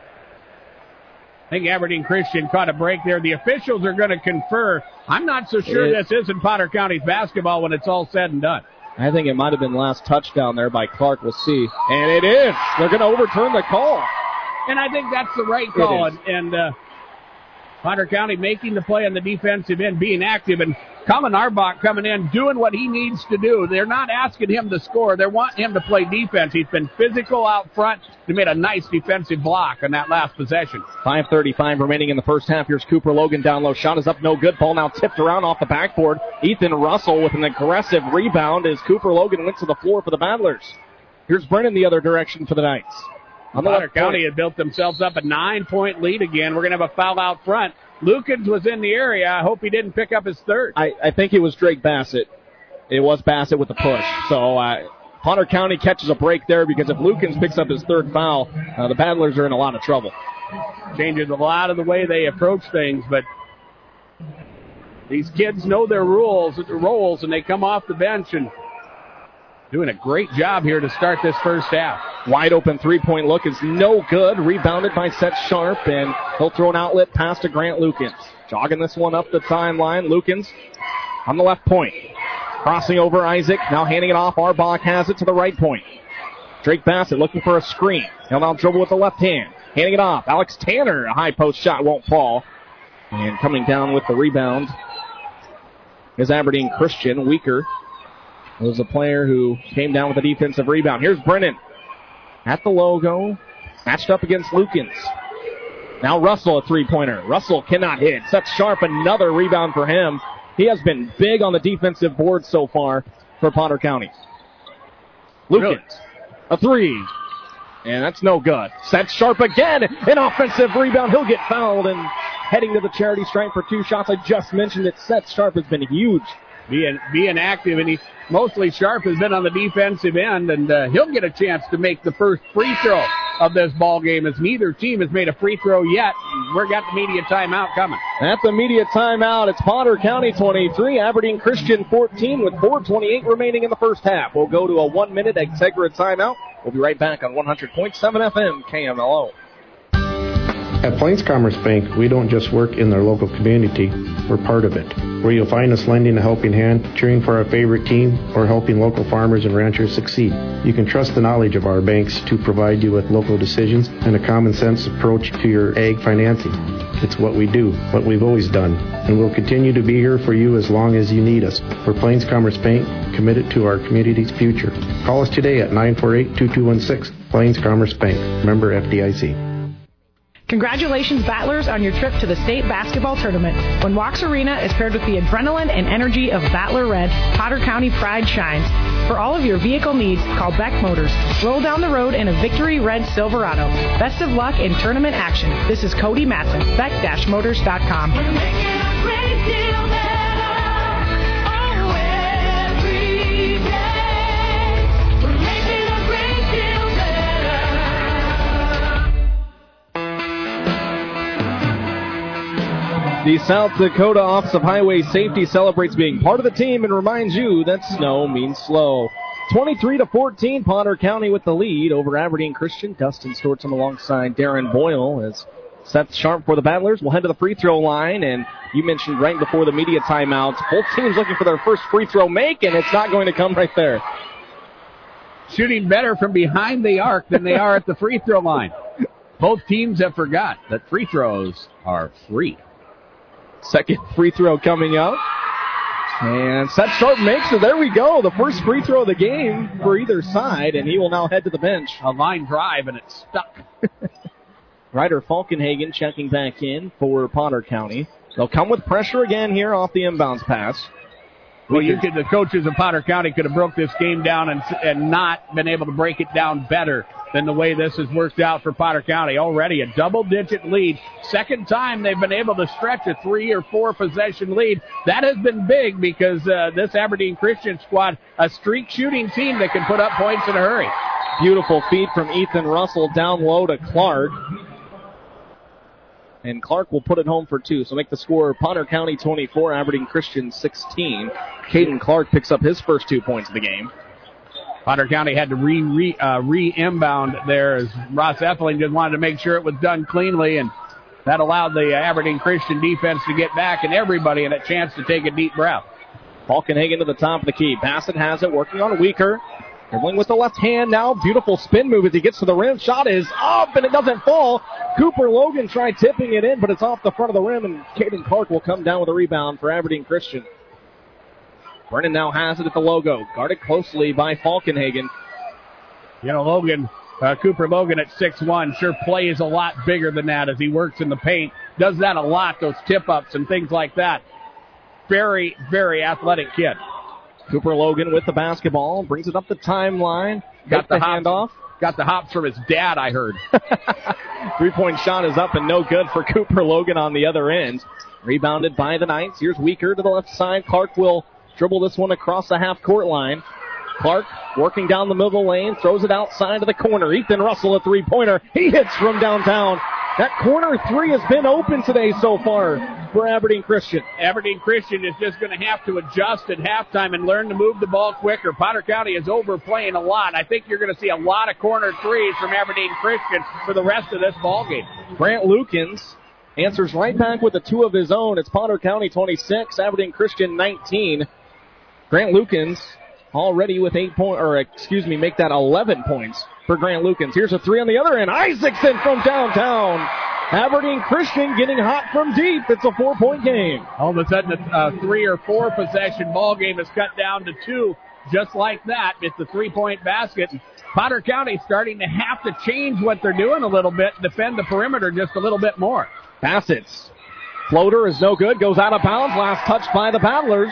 I think Aberdeen Christian caught a break there. The officials are going to confer. I'm not so sure It, this isn't Potter County's basketball when it's all said and done. I think it might have been last touchdown there by Clark. We'll see. And it is. They're going to overturn the call. And I think that's the right call. And, and uh, Potter County making the play on the defensive end, being active, and Colin Arbach coming in, doing what he needs to do. They're not asking him to score. They're wanting him to play defense. He's been physical out front. He made a nice defensive block on that last possession. five thirty-five remaining in the first half. Here's Cooper Logan down low. Shot is up, no good. Ball now tipped around off the backboard. Ethan Russell with an aggressive rebound as Cooper Logan went to the floor for the Battlers. Here's Brennan the other direction for the Knights. On Potter County had built themselves up a nine-point lead again. We're going to have a foul out front. Lukens was in the area. I hope he didn't pick up his third. I, I think it was Drake Bassett. It was Bassett with the push. So uh, Potter County catches a break there because if Lukens picks up his third foul, uh, the Battlers are in a lot of trouble. Changes a lot of the way they approach things, but these kids know their rules, roles, and they come off the bench and doing a great job here to start this first half. Wide open three-point look is no good. Rebounded by Seth Sharp, and he'll throw an outlet pass to Grant Lukens. Jogging this one up the timeline. Lukens on the left point. Crossing over Isaac. Now handing it off. Arbach has it to the right point. Drake Bassett looking for a screen. He'll now dribble with the left hand. Handing it off. Alex Tanner. A high post shot won't fall. And coming down with the rebound is Aberdeen Christian. Weaker was a player who came down with a defensive rebound. Here's Brennan at the logo, matched up against Lukens. Now Russell, a three-pointer. Russell cannot hit. Seth Sharp, another rebound for him. He has been big on the defensive board so far for Potter County. Lukens, really? A three. And that's no good. Seth Sharp again, an offensive rebound. He'll get fouled and heading to the charity stripe for two shots. I just mentioned it. Seth Sharp has been huge. Being, being active, and he mostly Sharp has been on the defensive end, and uh, he'll get a chance to make the first free throw of this ball game, as neither team has made a free throw yet. We've got the media timeout coming. At the media timeout, it's Potter County twenty-three, Aberdeen Christian fourteen, with four twenty-eight remaining in the first half. We'll go to a one-minute Integra timeout. We'll be right back on one hundred point seven F M K M L O. At Plains Commerce Bank, we don't just work in their local community, we're part of it. Where you'll find us lending a helping hand, cheering for our favorite team, or helping local farmers and ranchers succeed. You can trust the knowledge of our banks to provide you with local decisions and a common sense approach to your ag financing. It's what we do, what we've always done, and we'll continue to be here for you as long as you need us. We're Plains Commerce Bank, committed to our community's future. Call us today at nine four eight, two two one six. Plains Commerce Bank, member F D I C. Congratulations, Battlers, on your trip to the state basketball tournament. When Walks Arena is paired with the adrenaline and energy of Battler Red, Potter County pride shines. For all of your vehicle needs, call Beck Motors. Roll down the road in a Victory Red Silverado. Best of luck in tournament action. This is Cody Matson, beck motors dot com. The South Dakota Office of Highway Safety celebrates being part of the team and reminds you that snow means slow. twenty-three to fourteen, Potter County with the lead over Aberdeen Christian. Dustin Stortson alongside Darren Boyle as Seth Sharp for the Battlers. We'll head to the free throw line, and you mentioned right before the media timeouts, both teams looking for their first free throw make, and it's not going to come right there. Shooting better from behind the arc than they are at the free throw line. Both teams have forgot that free throws are free. Second free throw coming up. And Seth Sharp makes it. There we go. The first free throw of the game for either side, and he will now head to the bench. A line drive, and it's stuck. Ryder Falkenhagen checking back in for Potter County. They'll come with pressure again here off the inbounds pass. Well, you could, the coaches of Potter County could have broke this game down and and not been able to break it down better than the way this has worked out for Potter County. Already a double-digit lead. Second time they've been able to stretch a three- or four-possession lead. That has been big because uh, this Aberdeen Christian squad, a streak shooting team that can put up points in a hurry. Beautiful feed from Ethan Russell down low to Clark. And Clark will put it home for two. So make the score Potter County twenty-four, Aberdeen Christian sixteen. Caden Clark picks up his first two points of the game. Potter County had to re, re, uh, re-inbound there as Ross Etheling just wanted to make sure it was done cleanly, and that allowed the Aberdeen Christian defense to get back and everybody in a chance to take a deep breath. Falkenhagen to the top of the key. Bassett has it, working on Weaker. Dribbling with the left hand now. Beautiful spin move as he gets to the rim. Shot is up, and it doesn't fall. Cooper Logan tried tipping it in, but it's off the front of the rim, and Caden Clark will come down with a rebound for Aberdeen Christian. Brennan now has it at the logo. Guarded closely by Falkenhagen. You know, Logan, uh, Cooper Logan at six one sure plays a lot bigger than that as he works in the paint. Does that a lot, those tip-ups and things like that. Very, very athletic kid. Cooper Logan with the basketball, brings it up the timeline. Got the, the handoff. Got the hops from his dad, I heard. Three-point shot is up and no good for Cooper Logan on the other end. Rebounded by the Knights. Here's Weaker to the left side. Clark will dribble this one across the half-court line. Clark working down the middle lane, throws it outside to the corner. Ethan Russell, a three-pointer. He hits from downtown. That corner three has been open today so far for Aberdeen Christian. Aberdeen Christian is just going to have to adjust at halftime and learn to move the ball quicker. Potter County is overplaying a lot. I think you're going to see a lot of corner threes from Aberdeen Christian for the rest of this ball game. Grant Lukens answers right back with a two of his own. It's Potter County twenty-six, Aberdeen Christian nineteen. Grant Lukens already with eight points, or excuse me, make that eleven points for Grant Lukens. Here's a three on the other end. Isaacson from downtown. Aberdeen Christian getting hot from deep. It's a four-point game. All of a sudden, a three or four possession ball game is cut down to two. Just like that, it's a three-point basket. Potter County starting to have to change what they're doing a little bit, defend the perimeter just a little bit more. Bassett's floater is no good, goes out of bounds. Last touch by the Battlers.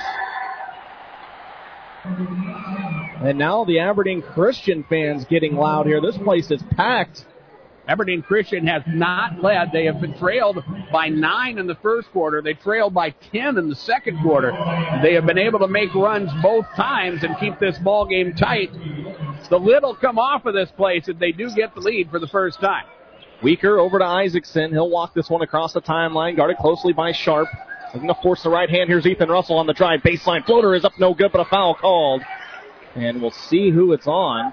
And now the Aberdeen Christian fans getting loud here. This place is packed. Aberdeen Christian has not led. They have been trailed by nine in the first quarter. They trailed by ten in the second quarter. They have been able to make runs both times and keep this ball game tight. The lid will come off of this place if they do get the lead for the first time. Weaker over to Isaacson. He'll walk this one across the timeline, guarded closely by Sharp. Looking to force the right hand. Here's Ethan Russell on the drive. Baseline floater is up no good, but a foul called. And we'll see who it's on.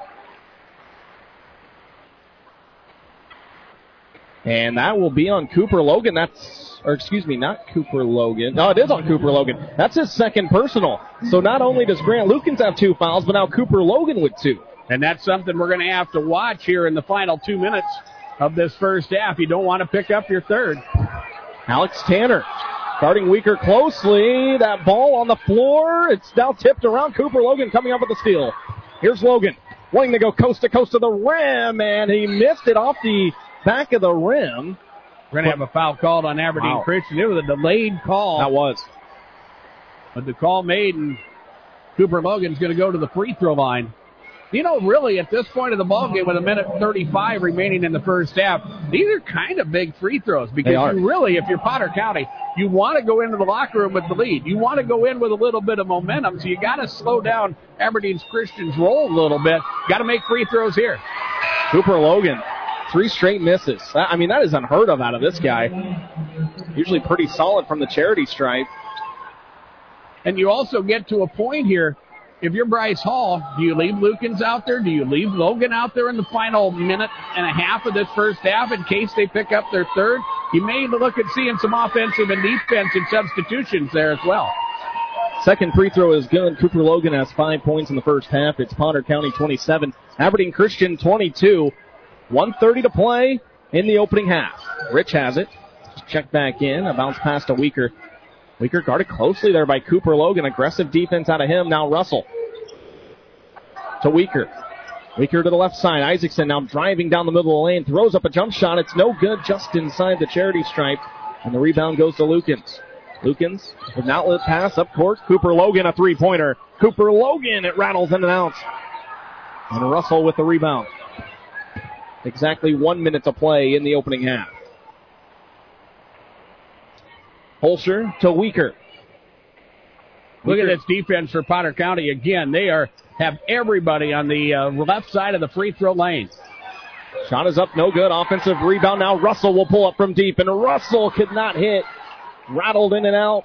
And that will be on Cooper Logan. That's, or excuse me, not Cooper Logan. No, it is on Cooper Logan. That's his second personal. So not only does Grant Lukens have two fouls, but now Cooper Logan with two. And that's something we're going to have to watch here in the final two minutes of this first half. You don't want to pick up your third. Alex Tanner guarding Weaker closely. That ball on the floor. It's now tipped around. Cooper Logan coming up with the steal. Here's Logan wanting to go coast to coast to the rim, and he missed it off the back of the rim. We're going to have a foul called on Aberdeen wow. Christian. It was a delayed call. That was. But the call made, and Cooper Logan's going to go to the free throw line. You know, really, at this point of the ballgame, with a minute thirty-five remaining in the first half, these are kind of big free throws because you really, if you're Potter County, you want to go into the locker room with the lead. You want to go in with a little bit of momentum, so you got to slow down Aberdeen Christian's roll a little bit. Got to make free throws here. Cooper Logan, three straight misses. I mean, that is unheard of out of this guy. Usually pretty solid from the charity stripe. And you also get to a point here. If you're Bryce Hall, do you leave Lukens out there? Do you leave Logan out there in the final minute and a half of this first half in case they pick up their third? You may look at seeing some offensive and defensive substitutions there as well. Second free throw is good. Cooper Logan has five points in the first half. It's Potter County twenty-seven, Aberdeen Christian twenty-two. one thirty to play in the opening half. Rich has it. Just check back in. A bounce pass to Weaker. Weaker guarded closely there by Cooper Logan. Aggressive defense out of him. Now Russell to Weaker. Weaker to the left side. Isaacson now driving down the middle of the lane. Throws up a jump shot. It's no good, just inside the charity stripe. And the rebound goes to Lukens. Lukens with an outlet pass up court. Cooper Logan, a three-pointer. Cooper Logan, it rattles in and out. And Russell with the rebound. Exactly one minute to play in the opening half. Holscher to Weaker. Look at this defense for Potter County again. They are have everybody on the uh, left side of the free throw lane. Shot is up, no good. Offensive rebound. Now Russell will pull up from deep, and Russell could not hit. Rattled in and out.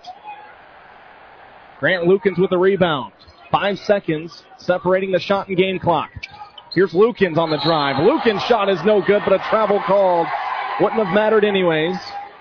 Grant Lukens with the rebound. Five seconds separating the shot and game clock. Here's Lukens on the drive. Lukens' shot is no good, but a travel called. Wouldn't have mattered anyways.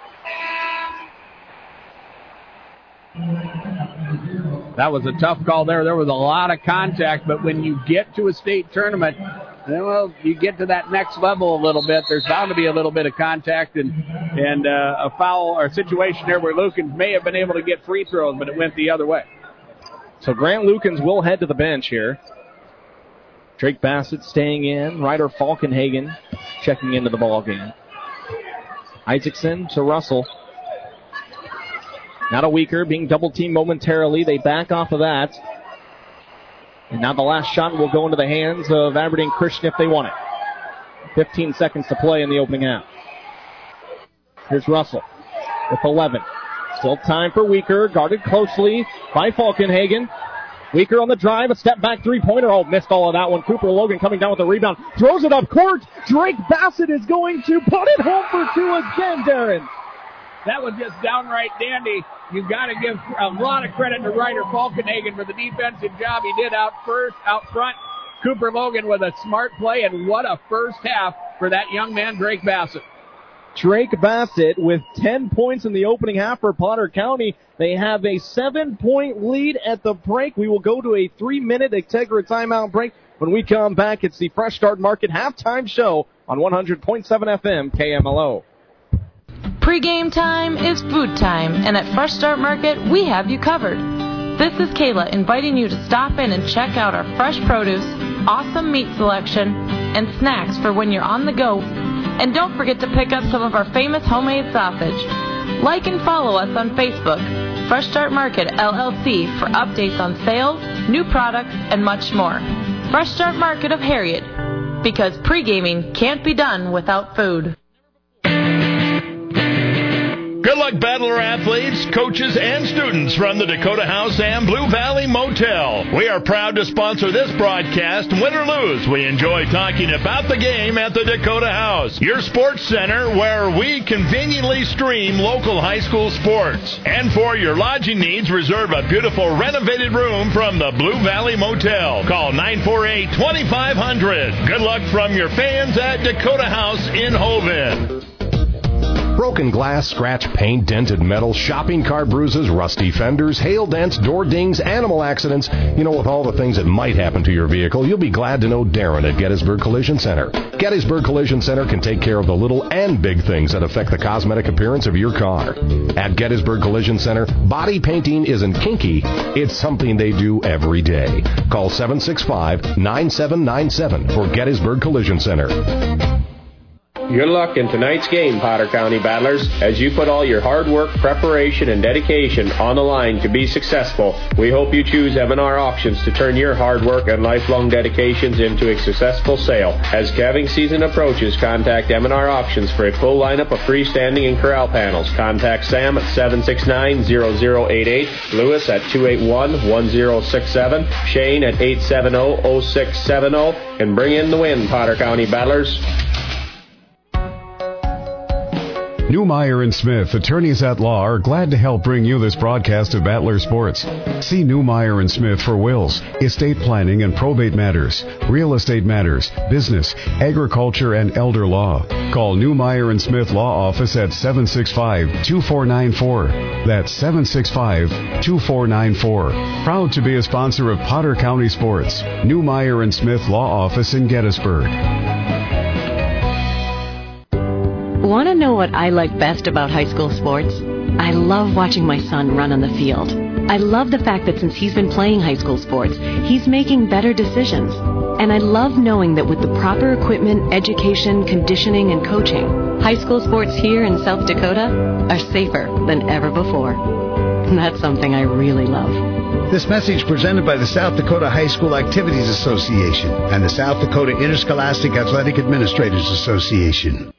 That was a tough call there. There was a lot of contact, but when you get to a state tournament, well, you get to that next level a little bit. There's bound to be a little bit of contact and and uh, a foul or a situation there where Lukens may have been able to get free throws, but it went the other way. So Grant Lukens will head to the bench here. Drake Bassett staying in. Ryder Falkenhagen checking into the ball game. Isaacson to Russell. Not a Weaker, being double-teamed momentarily. They back off of that. And now the last shot will go into the hands of Aberdeen Christian if they want it. fifteen seconds to play in the opening half. Here's Russell with eleven. Still time for Weaker, guarded closely by Falkenhagen. Weaker on the drive, a step-back three-pointer. Oh, missed all of that one. Cooper Logan coming down with the rebound. Throws it up court. Drake Bassett is going to put it home for two again, Darren. That was just downright dandy. You've got to give a lot of credit to Ryder Falkenhagen for the defensive job he did out first, out front. Cooper Logan with a smart play, and what a first half for that young man, Drake Bassett. Drake Bassett with ten points in the opening half for Potter County. They have a seven-point lead at the break. We will go to a three-minute Integra timeout break. When we come back, it's the Fresh Start Market halftime show on one hundred point seven F M K M L O. Pre-game time is food time, and at Fresh Start Market, we have you covered. This is Kayla inviting you to stop in and check out our fresh produce, awesome meat selection, and snacks for when you're on the go. And don't forget to pick up some of our famous homemade sausage. Like and follow us on Facebook, Fresh Start Market L L C, for updates on sales, new products, and much more. Fresh Start Market of Harriet, because pre-gaming can't be done without food. Good luck, Battler athletes, coaches, and students from the Dakota House and Blue Valley Motel. We are proud to sponsor this broadcast. Win or lose, we enjoy talking about the game at the Dakota House, your sports center where we conveniently stream local high school sports. And for your lodging needs, reserve a beautiful renovated room from the Blue Valley Motel. Call nine four eight, two five zero zero. Good luck from your fans at Dakota House in Hovind. Broken glass, scratch, paint, dented metal, shopping cart bruises, rusty fenders, hail dents, door dings, animal accidents. You know, with all the things that might happen to your vehicle, you'll be glad to know Darren at Gettysburg Collision Center. Gettysburg Collision Center can take care of the little and big things that affect the cosmetic appearance of your car. At Gettysburg Collision Center, body painting isn't kinky, it's something they do every day. Call seven six five, nine seven nine seven for Gettysburg Collision Center. Good luck in tonight's game, Potter County Battlers. As you put all your hard work, preparation, and dedication on the line to be successful, we hope you choose M and R Auctions to turn your hard work and lifelong dedications into a successful sale. As calving season approaches, contact M and R Auctions for a full lineup of freestanding and corral panels. Contact Sam at seven six nine, zero zero eight eight, Lewis at two eight one, one zero six seven, Shane at eight seven zero, zero six seven zero, and bring in the win, Potter County Battlers. Newmeyer and Smith, attorneys at law, are glad to help bring you this broadcast of Battler Sports. See Newmeyer and Smith for wills, estate planning and probate matters, real estate matters, business, agriculture, and elder law. Call Newmeyer and Smith Law Office at seven six five, two four nine four. That's seven six five, two four nine four. Proud to be a sponsor of Potter County Sports. Newmeyer and Smith Law Office in Gettysburg. Want to know what I like best about high school sports? I love watching my son run on the field. I love the fact that since he's been playing high school sports, he's making better decisions. And I love knowing that with the proper equipment, education, conditioning, and coaching, high school sports here in South Dakota are safer than ever before. That's something I really love. This message presented by the South Dakota High School Activities Association and the South Dakota Interscholastic Athletic Administrators Association.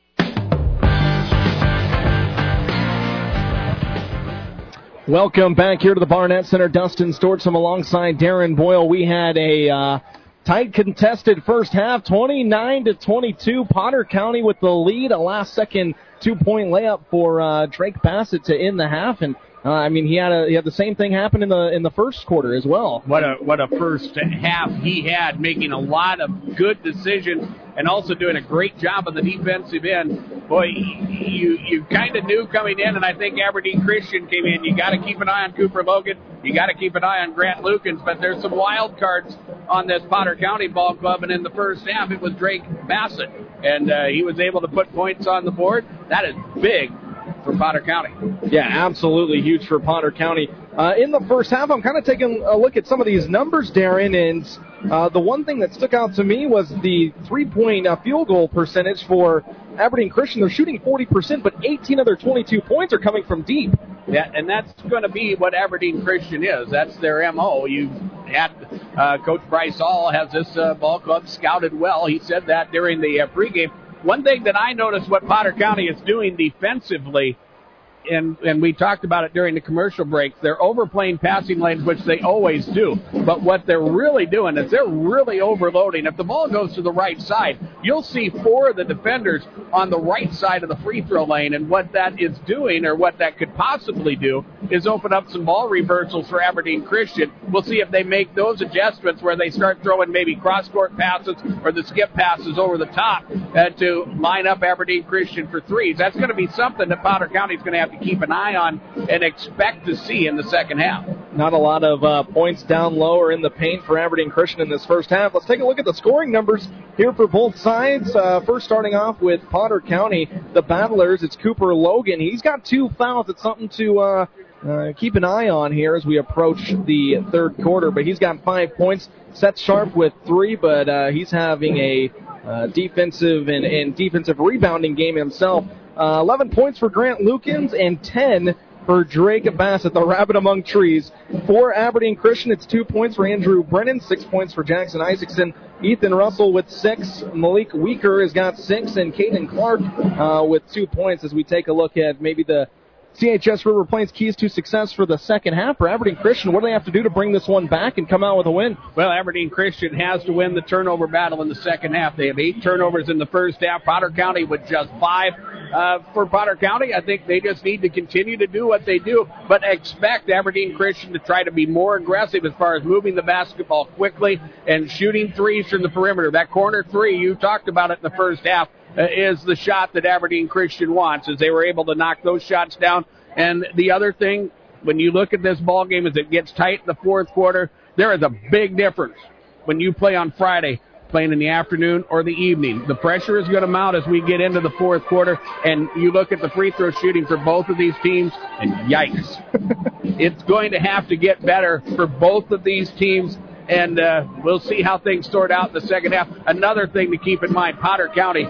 Welcome back here to the Barnett Center. Dustin Stortsom alongside Darren Boyle. We had a uh, tight contested first half, twenty-nine to twenty-two. Potter County with the lead. A last-second two-point layup for uh, Drake Bassett to end the half, and uh, I mean he had a he had the same thing happen in the in the first quarter as well. What a what a first half he had, making a lot of good decisions and also doing a great job on the defensive end. Boy, you you kind of knew coming in, and I think Aberdeen Christian came in. You got to keep an eye on Cooper Logan. You got to keep an eye on Grant Lukens, but there's some wild cards on this Potter County ball club, and in the first half it was Drake Bassett, and uh, he was able to put points on the board. That is big for Potter County. Yeah, absolutely huge for Potter County. Uh, in the first half, I'm kind of taking a look at some of these numbers, Darren, and uh, the one thing that stuck out to me was the three-point uh, field goal percentage for Aberdeen Christian. They're shooting forty percent, but eighteen of their twenty-two points are coming from deep. Yeah, and that's going to be what Aberdeen Christian is. That's their M O. You had uh, Coach Bryce Hall has this uh, ball club scouted well. He said that during the uh, pregame. One thing that I noticed what Potter County is doing defensively, and and we talked about it during the commercial breaks, they're overplaying passing lanes, which they always do. But what they're really doing is they're really overloading. If the ball goes to the right side, you'll see four of the defenders on the right side of the free throw lane, and what that is doing, or what that could possibly do, is open up some ball reversals for Aberdeen Christian. We'll see if they make those adjustments where they start throwing maybe cross-court passes or the skip passes over the top uh, to line up Aberdeen Christian for threes. That's going to be something that Potter County is going to have to keep an eye on and expect to see in the second half. Not a lot of uh, points down low or in the paint for Aberdeen Christian in this first half. Let's take a look at the scoring numbers here for both sides. Uh, first starting off with Potter County, the Battlers, it's Cooper Logan. He's got two fouls. It's something to uh, uh, keep an eye on here as we approach the third quarter, but he's got five points. Seth Sharp with three, but uh, he's having a uh, defensive and, and defensive rebounding game himself. Uh, eleven points for Grant Lukens and ten for Drake Bassett, the rabbit among trees. For Aberdeen Christian, it's two points for Andrew Brennan, six points for Jackson Isaacson. Ethan Russell with six. Malik Weaker has got six, and Caden Clark uh, with two points as we take a look at maybe the C H S River Plains keys to success for the second half for Aberdeen Christian. What do they have to do to bring this one back and come out with a win? Well, Aberdeen Christian has to win the turnover battle in the second half. They have eight turnovers in the first half. Potter County with just five. Uh, for Potter County, I think they just need to continue to do what they do, but expect Aberdeen Christian to try to be more aggressive as far as moving the basketball quickly and shooting threes from the perimeter. That corner three, you talked about it in the first half, uh, is the shot that Aberdeen Christian wants, as they were able to knock those shots down. And the other thing, when you look at this ball game as it gets tight in the fourth quarter, there is a big difference when you play on Friday, playing in the afternoon or the evening. The pressure is going to mount as we get into the fourth quarter, and you look at the free throw shooting for both of these teams, and yikes. It's going to have to get better for both of these teams, and uh, we'll see how things sort out in the second half. Another thing to keep in mind, Potter County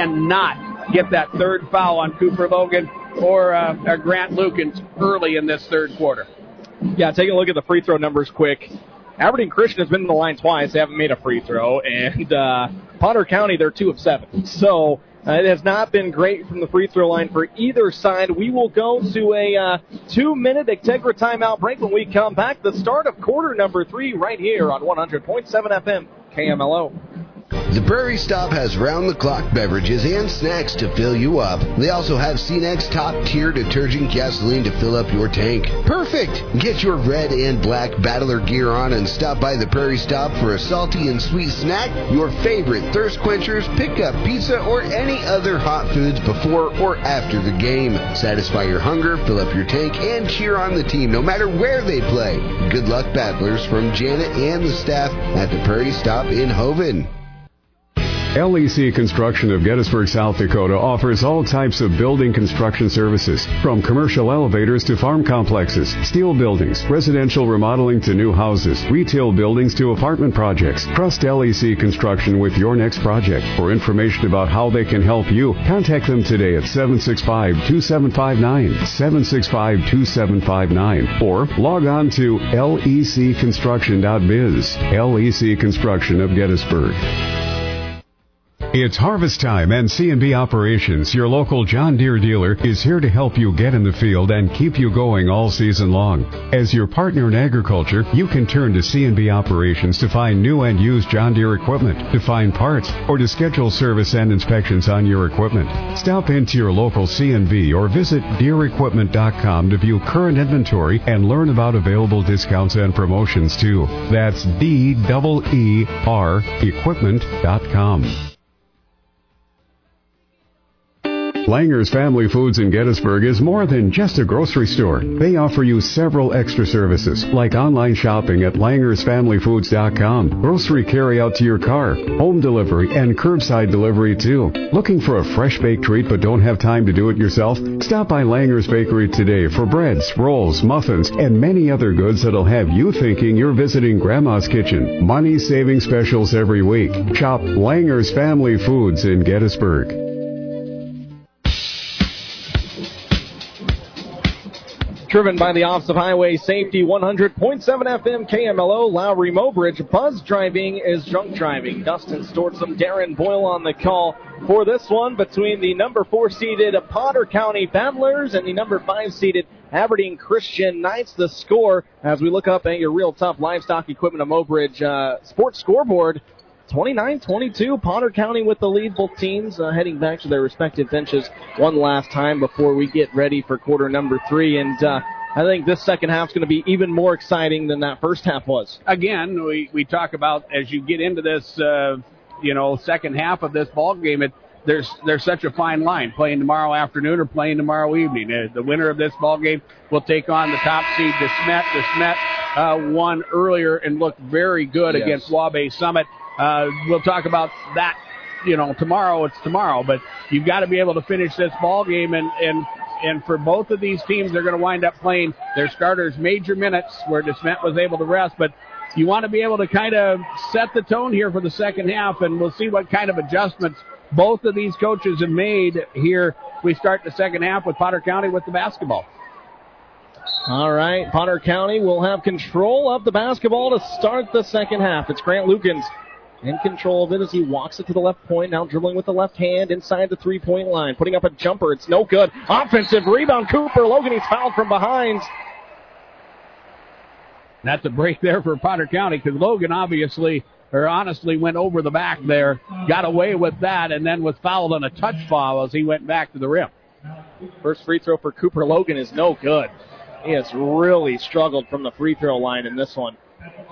cannot get that third foul on Cooper Logan or, uh, or Grant Lukens early in this third quarter. Yeah, taking a look at the free throw numbers quick. Aberdeen Christian has been in the line twice. They haven't made a free throw. And uh, Potter County, they're two of seven. So uh, it has not been great from the free throw line for either side. We will go to a uh, two-minute Integra timeout break when we come back. The start of quarter number three right here on one hundred point seven F M K M L O. The Prairie Stop has round-the-clock beverages and snacks to fill you up. They also have C N X top-tier detergent gasoline to fill up your tank. Perfect! Get your red and black Battler gear on and stop by the Prairie Stop for a salty and sweet snack, your favorite thirst quenchers, pick-up pizza, or any other hot foods before or after the game. Satisfy your hunger, fill up your tank, and cheer on the team no matter where they play. Good luck, Battlers, from Janet and the staff at the Prairie Stop in Hoven. L E C Construction of Gettysburg, South Dakota offers all types of building construction services, from commercial elevators to farm complexes, steel buildings, residential remodeling to new houses, retail buildings to apartment projects. Trust L E C Construction with your next project. For information about how they can help you, contact them today at seven six five, two seven five nine, seven six five, two seven five nine, or log on to L E C construction dot biz. L E C Construction of Gettysburg. It's harvest time, and C and B Operations, your local John Deere dealer, is here to help you get in the field and keep you going all season long. As your partner in agriculture, you can turn to C and B Operations to find new and used John Deere equipment, to find parts, or to schedule service and inspections on your equipment. Stop into your local C and B or visit deere equipment dot com to view current inventory and learn about available discounts and promotions too. That's D E E R equipment dot com. Langer's Family Foods in Gettysburg is more than just a grocery store. They offer you several extra services, like online shopping at langers family foods dot com, grocery carry-out to your car, home delivery, and curbside delivery too. Looking for a fresh baked treat but don't have time to do it yourself? Stop by Langer's Bakery today for breads, rolls, muffins, and many other goods that'll have you thinking you're visiting Grandma's kitchen. Money-saving specials every week. Shop Langer's Family Foods in Gettysburg. Driven by the Office of Highway Safety, one hundred point seven F M K M L O, Lowry Mobridge. Buzz driving is drunk driving. Dustin Stortzum, Darren Boyle on the call for this one between the number four seeded Potter County Battlers and the number five seeded Aberdeen Christian Knights. The score, as we look up at your Real Tough Livestock Equipment of Mobridge uh, sports scoreboard, twenty-nine twenty-two, Potter County with the lead. Both teams uh, heading back to their respective benches one last time before we get ready for quarter number three. And uh, I think this second half is going to be even more exciting than that first half was. Again, we, we talk about as you get into this, uh, you know, second half of this ball game, it, there's there's such a fine line, playing tomorrow afternoon or playing tomorrow evening. Uh, the winner of this ball game will take on the top seed, DeSmet. DeSmet uh, won earlier and looked very good yes. against Wabash Summit. Uh, we'll talk about that, you know, tomorrow. It's tomorrow, but you've got to be able to finish this ball game, and and and for both of these teams, they're going to wind up playing their starters major minutes, where DeSmet was able to rest. But you want to be able to kind of set the tone here for the second half, and we'll see what kind of adjustments both of these coaches have made here. We start the second half with Potter County with the basketball. All right, Potter County will have control of the basketball to start the second half. It's Grant Lukens in control of it as he walks it to the left point, now dribbling with the left hand inside the three-point line, putting up a jumper. It's no good. Offensive rebound, Cooper Logan. He's fouled from behind. That's a break there for Potter County, because Logan obviously, or honestly, went over the back there, got away with that, and then was fouled on a touch foul as he went back to the rim. First free throw for Cooper Logan is no good. He has really struggled from the free throw line in this one.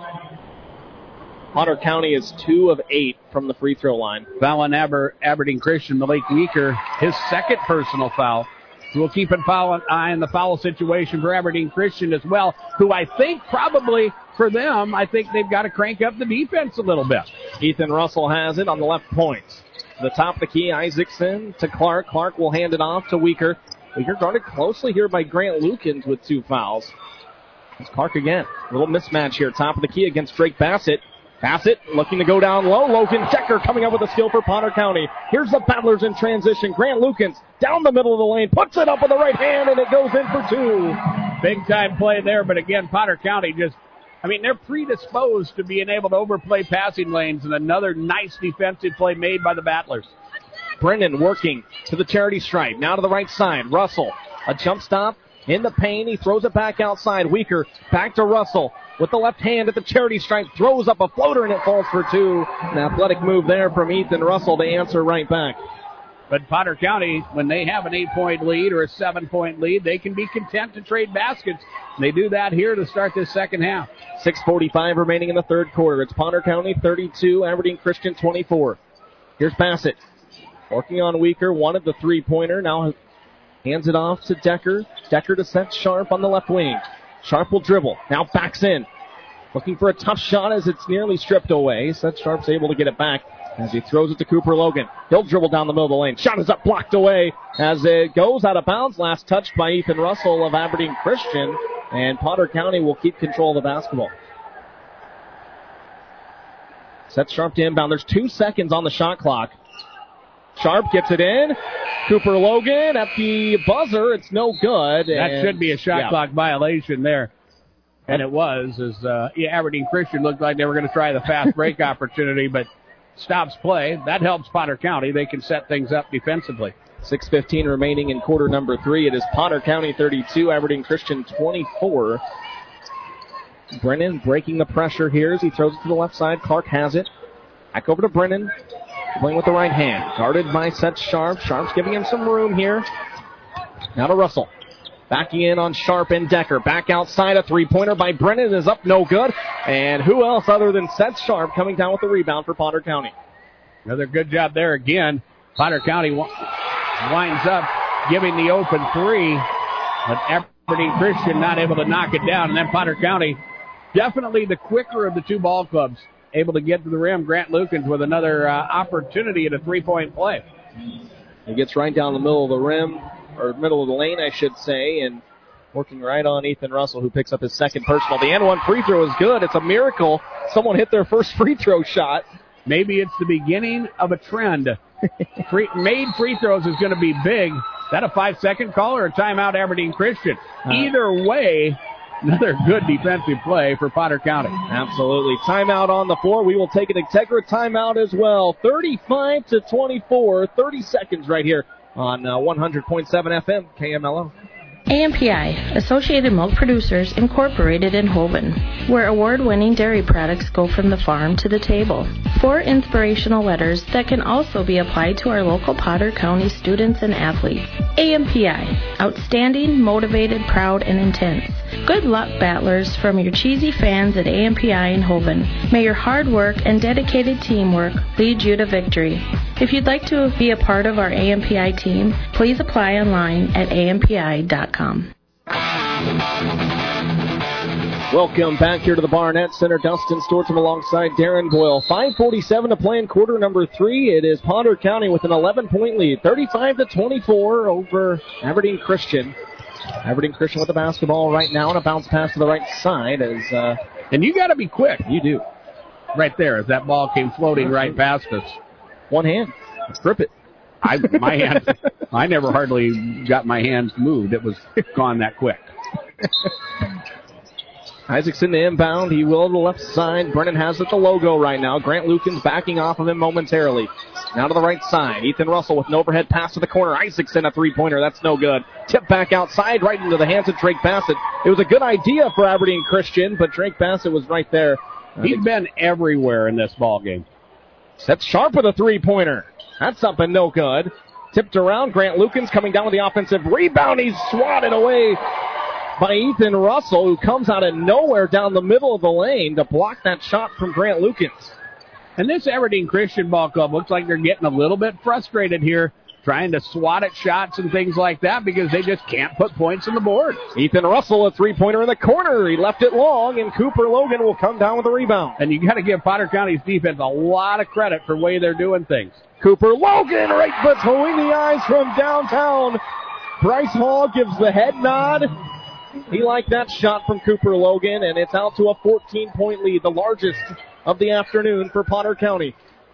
Potter County is two of eight from the free throw line. Foul on Aber, Aberdeen Christian, Malik Weaker, his second personal foul. We'll keep an eye on the foul situation for Aberdeen Christian as well, who I think probably for them, I think they've got to crank up the defense a little bit. Ethan Russell has it on the left point. To the top of the key, Isaacson to Clark. Clark will hand it off to Weaker. Weaker guarded closely here by Grant Lukens with two fouls. It's Clark again. A little mismatch here. Top of the key against Drake Bassett. Bassett looking to go down low. Logan Decker coming up with a steal for Potter County. Here's the Battlers in transition. Grant Lukens down the middle of the lane. Puts it up with the right hand, and it goes in for two. Big time play there, but again, Potter County just, I mean, they're predisposed to being able to overplay passing lanes, and another nice defensive play made by the Battlers. Brennan working to the charity stripe. Now to the right side. Russell, a jump stop in the paint. He throws it back outside. Weaker back to Russell with the left hand at the charity stripe. Throws up a floater, and it falls for two. An athletic move there from Ethan Russell to answer right back. But Potter County, when they have an eight-point lead or a seven-point lead, they can be content to trade baskets. They do that here to start this second half. six forty-five remaining in the third quarter. It's Potter County thirty-two, Aberdeen Christian twenty-four. Here's Bassett. Working on Weaker, wanted the three-pointer. Now hands it off to Decker. Decker to Seth Sharp on the left wing. Sharp will dribble. Now backs in. Looking for a tough shot as it's nearly stripped away. Seth Sharp's able to get it back. as he throws it to Cooper Logan. He'll dribble down the middle of the lane. Shot is up, blocked away as it goes out of bounds. Last touched by Ethan Russell of Aberdeen Christian, and Potter County will keep control of the basketball. Set Sharp to inbound. There's two seconds on the shot clock. Sharp gets it in. Cooper Logan at the buzzer. It's no good. That should be a shot yeah. clock violation there. And it was, as uh, yeah, Aberdeen Christian looked like they were going to try the fast break opportunity, but stops play. That helps Potter County. They can set things up defensively. six fifteen remaining in quarter number three. It is Potter County thirty-two, Aberdeen Christian twenty-four. Brennan breaking the pressure here as he throws it to the left side. Clark has it. Back over to Brennan. Playing with the right hand. Guarded by Seth Sharp. Sharp's giving him some room here. Now to Russell. Backing in on Sharp and Decker. Back outside, a three-pointer by Brennan is up, no good. And who else other than Seth Sharp coming down with the rebound for Potter County. Another good job there again. Potter County w- winds up giving the open three, but Aberdeen Christian not able to knock it down. And then Potter County, definitely the quicker of the two ball clubs, able to get to the rim. Grant Lukens with another uh, opportunity at a three-point play. He gets right down the middle of the rim, or middle of the lane, I should say, and working right on Ethan Russell, who picks up his second personal. The and one free throw is good. It's a miracle someone hit their first free throw shot. Maybe it's the beginning of a trend. free, made free throws is going to be big. Is that a five-second call or a timeout, Aberdeen Christian? Uh, Either way, another good defensive play for Potter County. Absolutely. Timeout on the floor. We will take an Integra timeout as well. thirty-five to twenty-four. thirty seconds right here on uh, one hundred point seven F M, K M L O. A M P I, Associated Milk Producers Incorporated in Hoban, where award-winning dairy products go from the farm to the table. Four inspirational letters that can also be applied to our local Potter County students and athletes. A M P I, outstanding, motivated, proud, and intense. Good luck, Battlers, from your cheesy fans at A M P I in Hoban. May your hard work and dedicated teamwork lead you to victory. If you'd like to be a part of our A M P I team, please apply online at A M P I dot com. Welcome back here to the Barnett Center. Dustin Storcham alongside Darren Boyle. five forty-seven to play in quarter number three. It is Potter County with an eleven-point lead, thirty-five to twenty-four over Aberdeen Christian. Aberdeen Christian with the basketball right now, and a bounce pass to the right side. As uh, and you got to be quick. You do. Right there, as that ball came floating right past us. One hand. Let's grip it. I my hand. I never hardly got my hands moved. It was gone that quick. Isaacson to inbound. He will to the left side. Brennan has it the logo right now. Grant Lukens backing off of him momentarily. Now to the right side. Ethan Russell with an overhead pass to the corner. Isaacson a three-pointer. That's no good. Tip back outside right into the hands of Drake Bassett. It was a good idea for Aberdeen Christian, but Drake Bassett was right there. He's been everywhere in this ball game. Seth Sharp with a three-pointer. That's up and no good. Tipped around. Grant Lukens coming down with the offensive rebound. He's swatted away by Ethan Russell, who comes out of nowhere down the middle of the lane to block that shot from Grant Lukens. And this Aberdeen Christian ball club looks like they're getting a little bit frustrated here, trying to swat at shots and things like that because they just can't put points on the board. Ethan Russell, a three-pointer in the corner. He left it long, and Cooper Logan will come down with the rebound. And you got to give Potter County's defense a lot of credit for the way they're doing things. Cooper Logan right between the eyes from downtown. Bryce Hall gives the head nod. He liked that shot from Cooper Logan, and it's out to a fourteen-point lead, the largest of the afternoon for Potter County.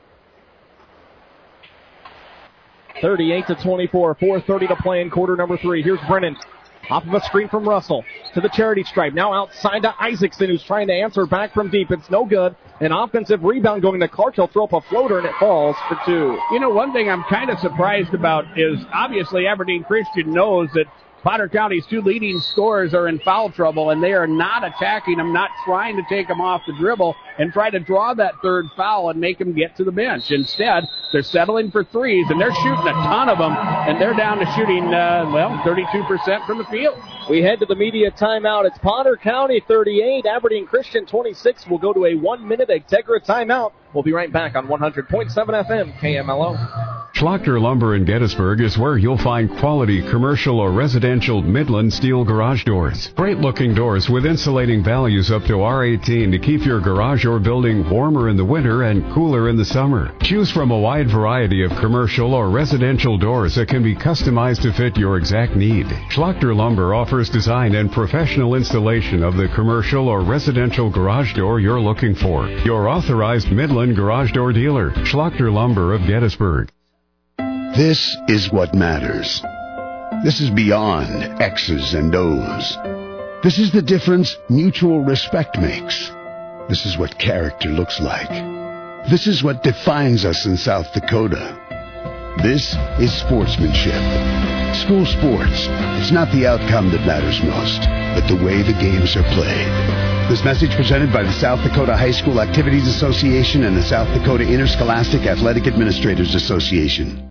thirty-eight to twenty-four, four thirty to play in quarter number three. Here's Brennan. Off of a screen from Russell to the charity stripe. Now outside to Isaacson, who's trying to answer back from deep. It's no good. An offensive rebound going to Clark. He'll throw up a floater, and it falls for two. You know, one thing I'm kind of surprised about is obviously Aberdeen Christian knows that Potter County's two leading scorers are in foul trouble, and they are not attacking them, not trying to take them off the dribble and try to draw that third foul and make them get to the bench. Instead, they're settling for threes, and they're shooting a ton of them, and they're down to shooting, uh, well, thirty-two percent from the field. We head to the media timeout. It's Potter County thirty-eight, Aberdeen Christian twenty-six. We'll go to a one-minute Integra timeout. We'll be right back on one hundred point seven F M, K M L O. Schlachter Lumber in Gettysburg is where you'll find quality commercial or residential Midland steel garage doors. Great-looking doors with insulating values up to R eighteen to keep your garage or building warmer in the winter and cooler in the summer. Choose from a wide variety of commercial or residential doors that can be customized to fit your exact need. Schlachter Lumber offers design and professional installation of the commercial or residential garage door you're looking for. Your authorized Midland garage door dealer, Schlachter Lumber of Gettysburg. This is what matters. This is beyond X's and O's. This is the difference mutual respect makes. This is what character looks like. This is what defines us in South Dakota. This is sportsmanship. School sports. It's not the outcome that matters most, but the way the games are played. This message presented by the South Dakota High School Activities Association and the South Dakota Interscholastic Athletic Administrators Association.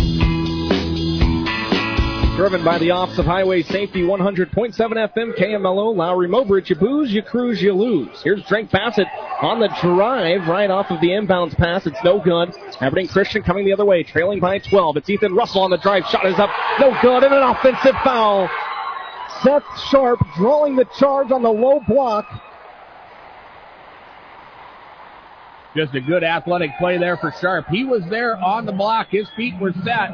Driven by the Office of Highway Safety, one hundred point seven F M K M L O, Lowry Mobridge. You booze, you cruise, you lose. Here's Drake Bassett on the drive, right off of the inbounds pass. It's no good. Aberdeen Christian coming the other way, trailing by twelve. It's Ethan Russell on the drive. Shot is up. No good, and an offensive foul. Seth Sharp drawing the charge on the low block. Just a good athletic play there for Sharp. He was there on the block. His feet were set.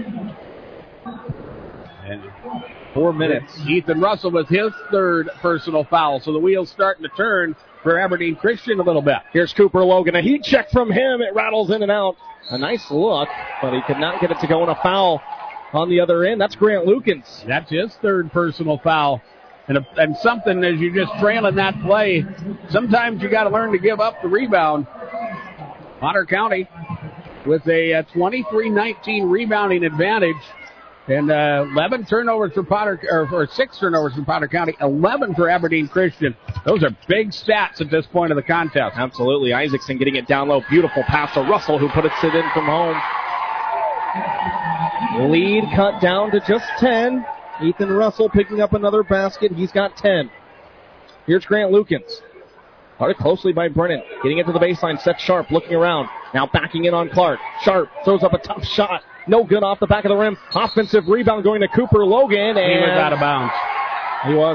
And Four minutes. Ethan Russell with his third personal foul. So the wheel's starting to turn for Aberdeen Christian a little bit. Here's Cooper Logan. A heat check from him. It rattles in and out. A nice look, but he could not get it to go in. A foul on the other end. That's Grant Lukens. That's his third personal foul. And, a, and something as you're just trailing that play, sometimes you got to learn to give up the rebound. Potter County with a uh, twenty-three nineteen rebounding advantage. And uh, eleven turnovers for Potter, or, or six turnovers for Potter County, eleven for Aberdeen Christian. Those are big stats at this point of the contest. Absolutely. Isaacson getting it down low. Beautiful pass to Russell, who puts it in from home. Lead cut down to just ten. Ethan Russell picking up another basket. He's got ten. Here's Grant Lukens. Guarded closely by Brennan. Getting it to the baseline. Seth Sharp looking around. Now backing in on Clark. Sharp throws up a tough shot. No good off the back of the rim. Offensive rebound going to Cooper Logan. And he was out of bounds. He was.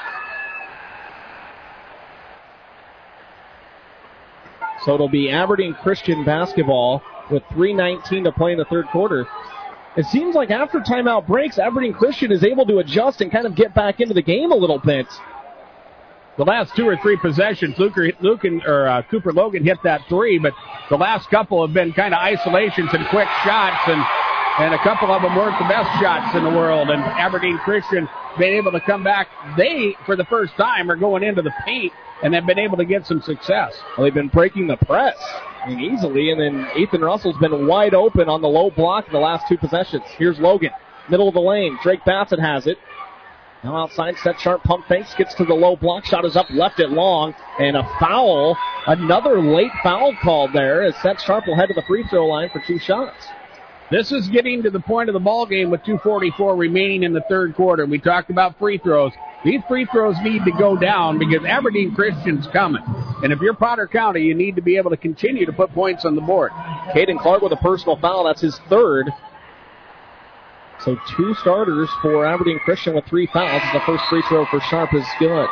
So it'll be Aberdeen Christian basketball with three nineteen to play in the third quarter. It seems like after timeout breaks, Aberdeen Christian is able to adjust and kind of get back into the game a little bit. The last two or three possessions, Luker, Luken, or, uh, Cooper Logan hit that three, but the last couple have been kind of isolations and quick shots, and, and a couple of them weren't the best shots in the world. And Aberdeen Christian been able to come back. They, for the first time, are going into the paint and have been able to get some success. Well, they've been breaking the press, I mean, easily, and then Ethan Russell's been wide open on the low block in the last two possessions. Here's Logan, middle of the lane. Drake Bassett has it. Now outside, Seth Sharp pump fakes, gets to the low block, shot is up, left it long, and a foul. Another late foul called there as Seth Sharp will head to the free throw line for two shots. This is getting to the point of the ball game with two forty-four remaining in the third quarter. We talked about free throws. These free throws need to go down because Aberdeen Christian's coming. And if you're Potter County, you need to be able to continue to put points on the board. Caden Clark with a personal foul. That's his third. So two starters for Aberdeen Christian with three fouls. The first free throw for Sharp is good.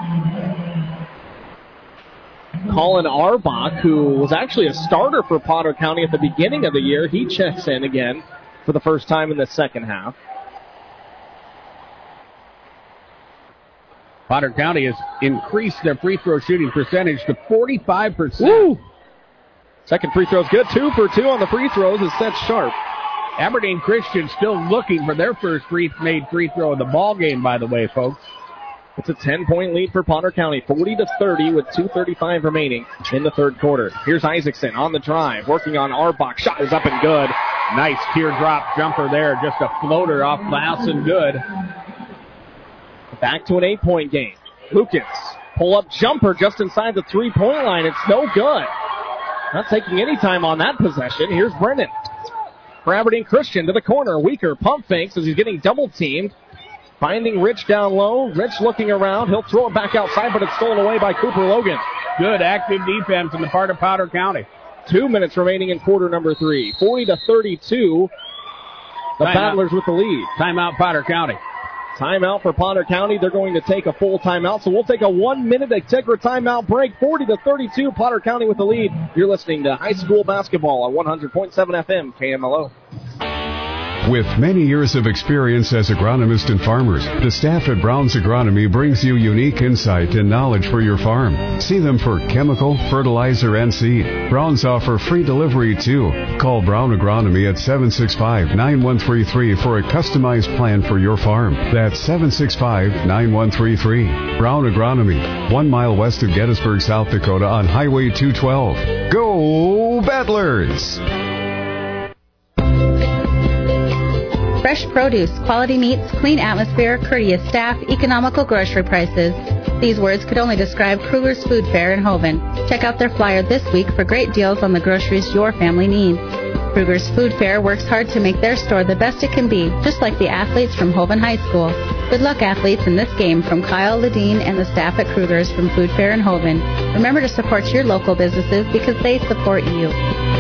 Colin Arbach, who was actually a starter for Potter County at the beginning of the year, he checks in again for the first time in the second half. Potter County has increased their free throw shooting percentage to forty-five percent. Woo! Second free throw's good. Two for two on the free throws is Seth Sharp. Aberdeen Christian still looking for their first free made free throw of the ball game, by the way, folks. It's a ten-point lead for Potter County, forty to thirty with two thirty-five remaining in the third quarter. Here's Isaacson on the drive, working on Arbach. Shot is up and good. Nice teardrop jumper there, just a floater off glass and good. Back to an eight-point game. Lukens, pull-up jumper just inside the three-point line. It's no good. Not taking any time on that possession. Here's Brennan. For Aberdeen Christian to the corner. Weaker pump fakes as he's getting double-teamed. Finding Rich down low. Rich looking around. He'll throw it back outside, but it's stolen away by Cooper Logan. Good active defense on the part of Potter County. Two minutes remaining in quarter number three. forty to thirty-two. The Timeout. Battlers with the lead. Timeout, Potter County. Timeout for Potter County. They're going to take a full timeout. So we'll take a one-minute Integra timeout break. forty to thirty-two. Potter County with the lead. You're listening to high school basketball on one hundred point seven F M K M L O. With many years of experience as agronomists and farmers, the staff at Brown's Agronomy brings you unique insight and knowledge for your farm. See them for chemical, fertilizer, and seed. Brown's offer free delivery too. Call Brown Agronomy at seven six five, nine one three three for a customized plan for your farm. That's seven six five, nine one three three. Brown Agronomy, one mile west of Gettysburg, South Dakota on Highway two twelve. Go Battlers! Fresh produce, quality meats, clean atmosphere, courteous staff, economical grocery prices. These words could only describe Kruger's Food Fair in Hoven. Check out their flyer this week for great deals on the groceries your family needs. Kruger's Food Fair works hard to make their store the best it can be, just like the athletes from Hoven High School. Good luck, athletes, in this game from Kyle Ledeen and the staff at Kruger's from Food Fair in Hoven. Remember to support your local businesses because they support you.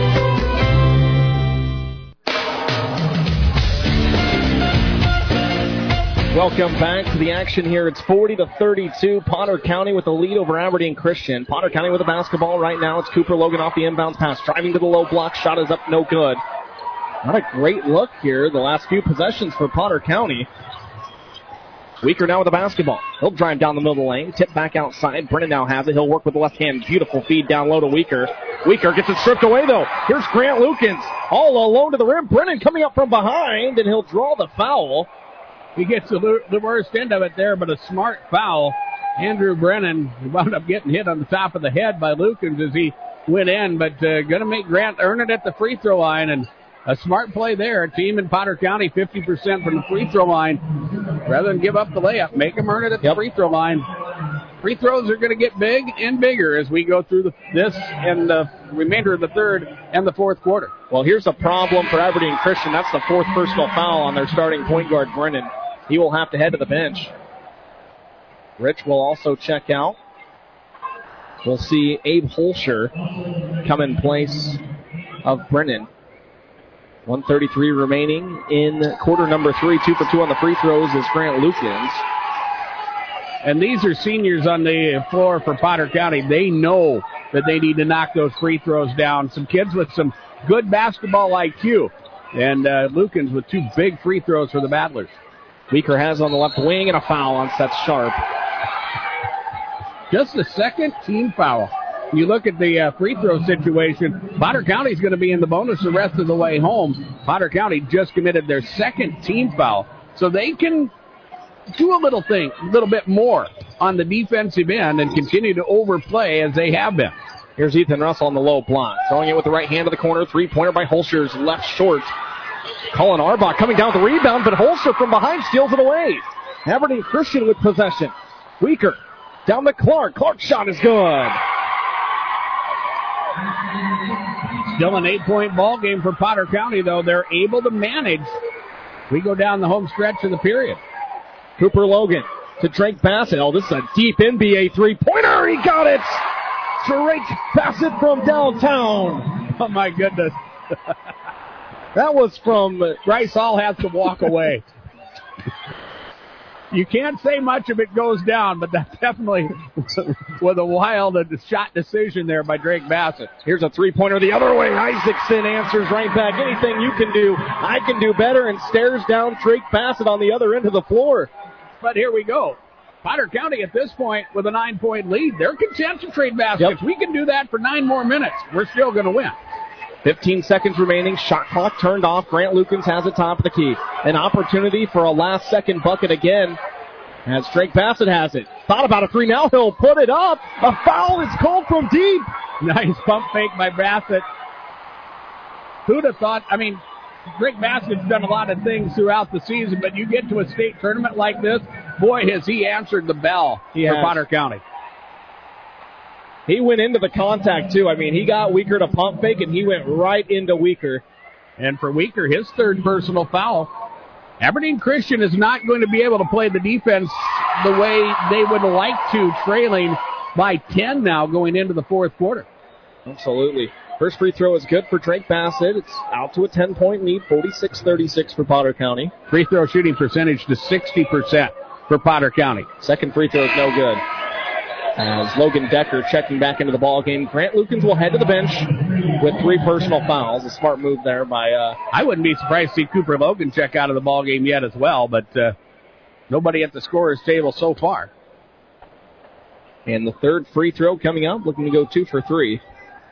Welcome back to the action here. It's forty to thirty-two. Potter County with the lead over Aberdeen Christian. Potter County with the basketball right now. It's Cooper Logan off the inbounds pass. Driving to the low block. Shot is up. No good. Not a great look here the last few possessions for Potter County. Weaker now with the basketball. He'll drive down the middle of the lane. Tip back outside. Brennan now has it. He'll work with the left hand. Beautiful feed down low to Weaker. Weaker gets it stripped away though. Here's Grant Lukens. All alone to the rim. Brennan coming up from behind and he'll draw the foul. He gets the, the worst end of it there, but a smart foul. Andrew Brennan wound up getting hit on the top of the head by Lukens as he went in, but uh, going to make Grant earn it at the free throw line, and a smart play there. A team in Potter County, fifty percent from the free throw line. Rather than give up the layup, make him earn it at the yep. free throw line. Free throws are going to get big and bigger as we go through the, this and the remainder of the third and the fourth quarter. Well, here's a problem for Aberdeen Christian. That's the fourth personal foul on their starting point guard, Brennan. He will have to head to the bench. Rich will also check out. We'll see Abe Holscher come in place of Brennan. one thirty-three remaining in quarter number three. Two for two on the free throws is Grant Lukens. And these are seniors on the floor for Potter County. They know that they need to knock those free throws down. Some kids with some good basketball I Q. And uh, Lukens with two big free throws for the Battlers. Weaker has on the left wing and a foul on Seth Sharp. Just the second team foul. You look at the uh, free throw situation, Potter County's going to be in the bonus the rest of the way home. Potter County just committed their second team foul. So they can do a little thing, a little bit more on the defensive end and continue to overplay as they have been. Here's Ethan Russell on the low block. Throwing it with the right hand to the corner. Three-pointer by Holscher's left short. Colin Arbach coming down with the rebound, but Holscher from behind steals it away. Aberdeen Christian with possession. Weaker down to Clark. Clark's shot is good. Still an eight-point ball game for Potter County, though. They're able to manage. We go down the home stretch of the period. Cooper Logan to Drake Bassett. Oh, this is a deep N B A three-pointer. He got it. Drake Bassett from downtown. Oh, my goodness. That was from Bryce Hall has to walk away. You can't say much if it goes down, but that definitely was a wild shot decision there by Drake Bassett. Here's a three-pointer the other way. Isaacson answers right back. Anything you can do, I can do better, and stares down Drake Bassett on the other end of the floor. But here we go. Potter County at this point with a nine-point lead. They're content to trade baskets. Yep. We can do that for nine more minutes. We're still going to win. fifteen seconds remaining. Shot clock turned off. Grant Lukens has it top of the key. An opportunity for a last-second bucket again. As Drake Bassett has it. Thought about a three. Now he'll put it up. A foul is called from deep. Nice pump fake by Bassett. Who'd have thought? I mean, Drake Bassett's done a lot of things throughout the season, but you get to a state tournament like this, boy, has he answered the bell he for has. Potter County. He went into the contact, too. I mean, he got Weaker to pump fake, and he went right into Weaker. And for Weaker, his third personal foul. Aberdeen Christian is not going to be able to play the defense the way they would like to, trailing by ten now going into the fourth quarter. Absolutely. First free throw is good for Drake Bassett. It's out to a ten-point lead, forty-six thirty-six for Potter County. Free throw shooting percentage to sixty percent for Potter County. Second free throw is no good. As Logan Decker checking back into the ball game. Grant Lukens will head to the bench with three personal fouls. A smart move there by... Uh, I wouldn't be surprised to see Cooper Logan check out of the ball game yet as well, but uh, nobody at the scorer's table so far. And the third free throw coming up, looking to go two for three.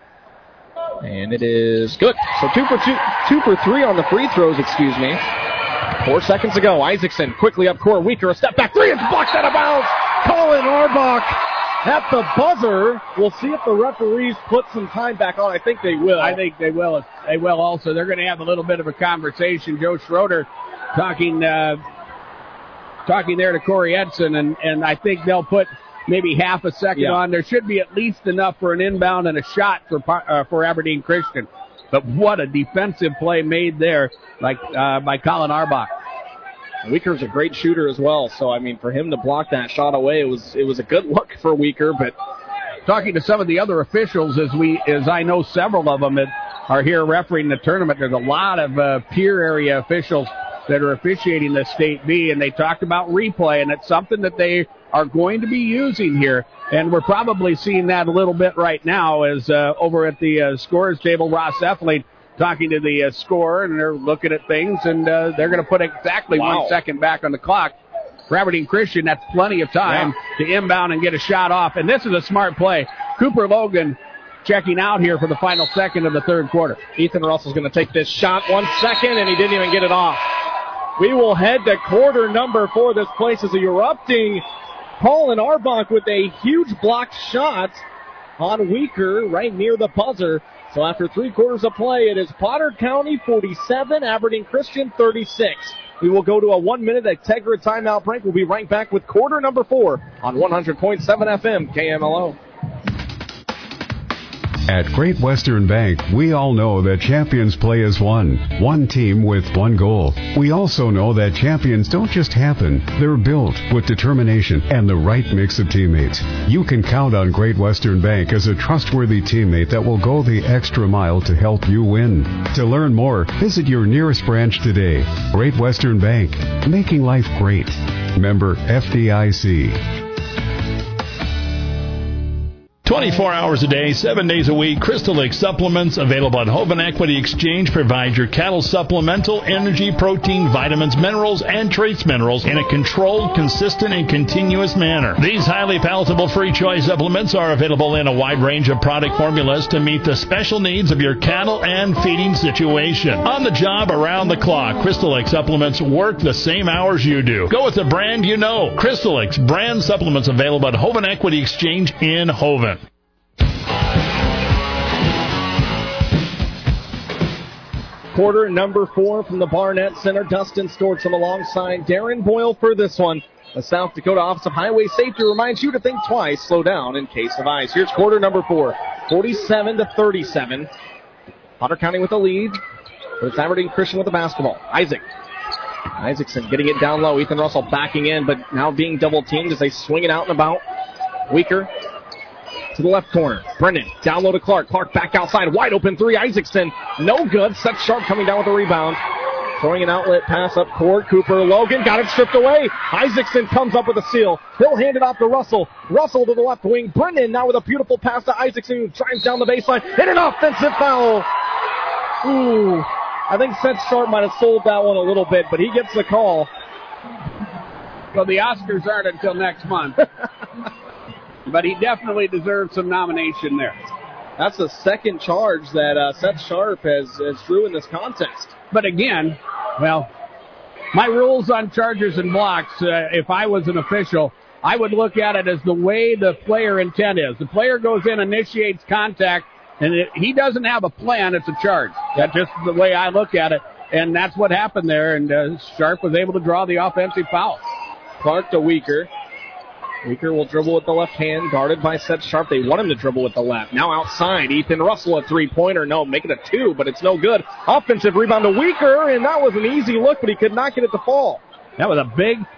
And it is good. So two for two, two for three on the free throws, excuse me. Four seconds to go. Isaacson quickly up court. Weaker, a step back three. It's blocked out of bounds. Colin Arbach at the buzzer. We'll see if the referees put some time back on. I think they will. I think they will. They will also. They're going to have a little bit of a conversation. Joe Schroeder talking, uh, talking there to Corey Edson, and, and I think they'll put maybe half a second yeah. on. There should be at least enough for an inbound and a shot for uh, for Aberdeen Christian. But what a defensive play made there like uh, by Colin Arbach. Weaker's a great shooter as well, so I mean for him to block that shot away, it was it was a good look for Weaker. But talking to some of the other officials, as we as I know several of them that are here refereeing the tournament, there's a lot of uh, peer area officials that are officiating the State B, and they talked about replay, and it's something that they are going to be using here. And we're probably seeing that a little bit right now as uh, over at the uh, scorer's table, Ross Effling talking to the uh, scorer, and they're looking at things, and uh, they're going to put exactly wow. one second back on the clock. For Aberdeen Christian, that's plenty of time yeah. to inbound and get a shot off. And this is a smart play. Cooper Logan checking out here for the final second of the third quarter. Ethan Russell's going to take this shot one second, and he didn't even get it off. We will head to quarter number four. This place is erupting. Colin Arbach with a huge blocked shot on Weaker right near the buzzer. So after three quarters of play, it is Potter County forty-seven, Aberdeen Christian thirty-six. We will go to a one-minute Integra timeout break. We'll be right back with quarter number four on one hundred point seven F M K M L O. At Great Western Bank, we all know that champions play as one, one team with one goal. We also know that champions don't just happen, they're built with determination and the right mix of teammates. You can count on Great Western Bank as a trustworthy teammate that will go the extra mile to help you win. To learn more, visit your nearest branch today. Great Western Bank, making life great. Member F D I C. twenty-four hours a day, seven days a week, Crystal Lake Supplements, available at Hoban Equity Exchange, provides your cattle supplemental, energy, protein, vitamins, minerals, and trace minerals in a controlled, consistent, and continuous manner. These highly palatable free choice supplements are available in a wide range of product formulas to meet the special needs of your cattle and feeding situation. On the job, around the clock, Crystal Lake Supplements work the same hours you do. Go with the brand you know. Crystal Lake's brand supplements available at Hoban Equity Exchange in Hoban. Quarter number four from the Barnett Center. Dustin Storcham alongside Darren Boyle for this one. The South Dakota Office of Highway Safety reminds you to think twice, slow down in case of ice. Here's quarter number four, forty-seven to thirty-seven. Potter County with the lead. But it's Aberdeen Christian with the basketball. Isaac. Isaacson getting it down low. Ethan Russell backing in, but now being double teamed as they swing it out and about. Weaker to the left corner. Brendan down low to Clark. Clark back outside. Wide open three. Isaacson. No good. Seth Sharp coming down with a rebound. Throwing an outlet pass up court. Cooper Logan got it stripped away. Isaacson comes up with a steal. He'll hand it off to Russell. Russell to the left wing. Brendan now with a beautiful pass to Isaacson, who drives down the baseline. Hit an offensive foul. Ooh. I think Seth Sharp might have sold that one a little bit, but he gets the call. Well, the Oscars aren't until next month. But he definitely deserves some nomination there. That's the second charge that uh, Seth Sharp has, has drew in this contest. But again, well, my rules on charges and blocks, uh, if I was an official, I would look at it as the way the player intent is. The player goes in, initiates contact, and it, he doesn't have a plan, it's a charge. That's just the way I look at it. And that's what happened there, and uh, Sharp was able to draw the offensive foul. Clark to Weaker. Weaker will dribble with the left hand, guarded by Seth Sharp. They want him to dribble with the left. Now outside, Ethan Russell, a three-pointer. No, make it a two, but it's no good. Offensive rebound to Weaker, and that was an easy look, but he could not get it to fall. That was a big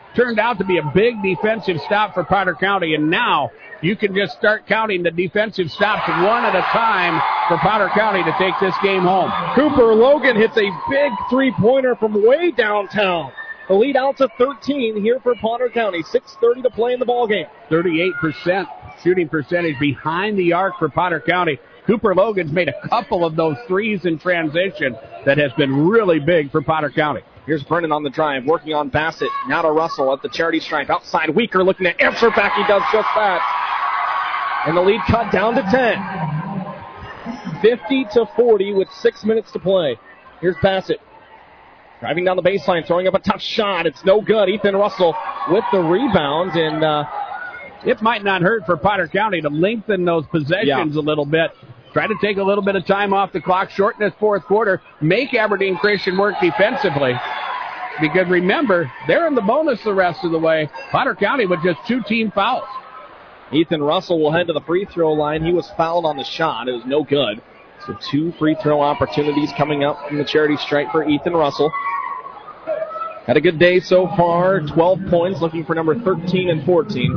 turned out to be a big defensive stop for Potter County, and now you can just start counting the defensive stops one at a time for Potter County to take this game home. Cooper Logan hits a big three-pointer from way downtown. The lead out to thirteen here for Potter County. six thirty to play in the ballgame. thirty-eight percent shooting percentage behind the arc for Potter County. Cooper Logan's made a couple of those threes in transition that has been really big for Potter County. Here's Brennan on the drive, working on Bassett. Now to Russell at the charity stripe. Outside, Weaker looking to answer back. He does just that. And the lead cut down to ten. fifty to forty with six minutes to play. Here's Bassett. Driving down the baseline, throwing up a tough shot. It's no good. Ethan Russell with the rebound, and uh, it might not hurt for Potter County to lengthen those possessions yeah. a little bit. Try to take a little bit of time off the clock, shorten this fourth quarter, make Aberdeen Christian work defensively. Because remember, they're in the bonus the rest of the way. Potter County with just two team fouls. Ethan Russell will head to the free throw line. He was fouled on the shot. It was no good. So two free throw opportunities coming up from the charity stripe for Ethan Russell. Had a good day so far. twelve points, looking for number thirteen and fourteen.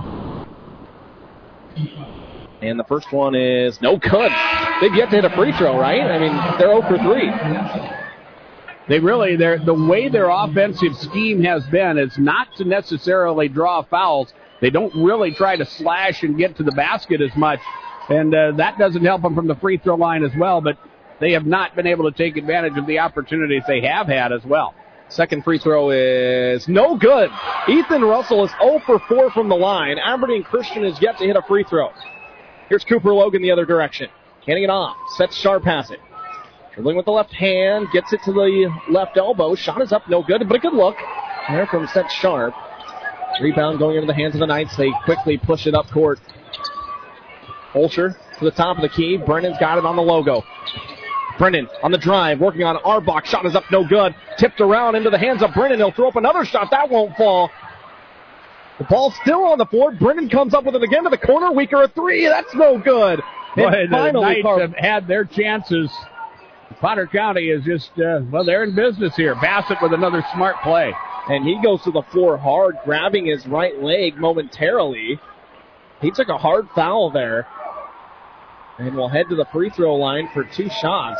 And the first one is no good. They've yet to hit a free throw, right? I mean, they're zero for three. They really, they're, the way their offensive scheme has been is not to necessarily draw fouls. They don't really try to slash and get to the basket as much. And uh, that doesn't help them from the free throw line as well. But they have not been able to take advantage of the opportunities they have had as well. Second free throw is no good. Ethan Russell is zero for four from the line. Aberdeen Christian is yet to hit a free throw. Here's Cooper Logan the other direction. Can't get off. Sets sharp pass it. Dribbling with the left hand. Gets it to the left elbow. Shot is up. No good, but a good look. There from Set Sharp. Rebound going into the hands of the Knights. They quickly push it up court. Holscher to the top of the key. Brennan's got it on the logo. Brennan on the drive. Working on Arbach. Shot is up. No good. Tipped around into the hands of Brennan. He'll throw up another shot. That won't fall. The ball's still on the floor. Brennan comes up with it again to the corner. Weaker a three. That's no good. Boy, the Knights Car- have had their chances. Potter County is just, uh, well, they're in business here. Bassett with another smart play. And he goes to the floor hard, grabbing his right leg momentarily. He took a hard foul there. And we'll head to the free throw line for two shots.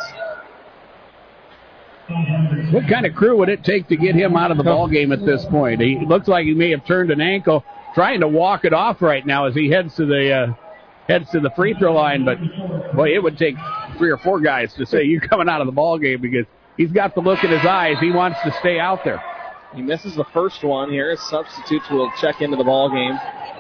What kind of crew would it take to get him out of the ball game at this point? He looks like he may have turned an ankle, trying to walk it off right now as he heads to the uh, heads to the free throw line. But boy, it would take three or four guys to say you're coming out of the ball game because he's got the look in his eyes. He wants to stay out there. He misses the first one here. His substitutes will check into the ball game.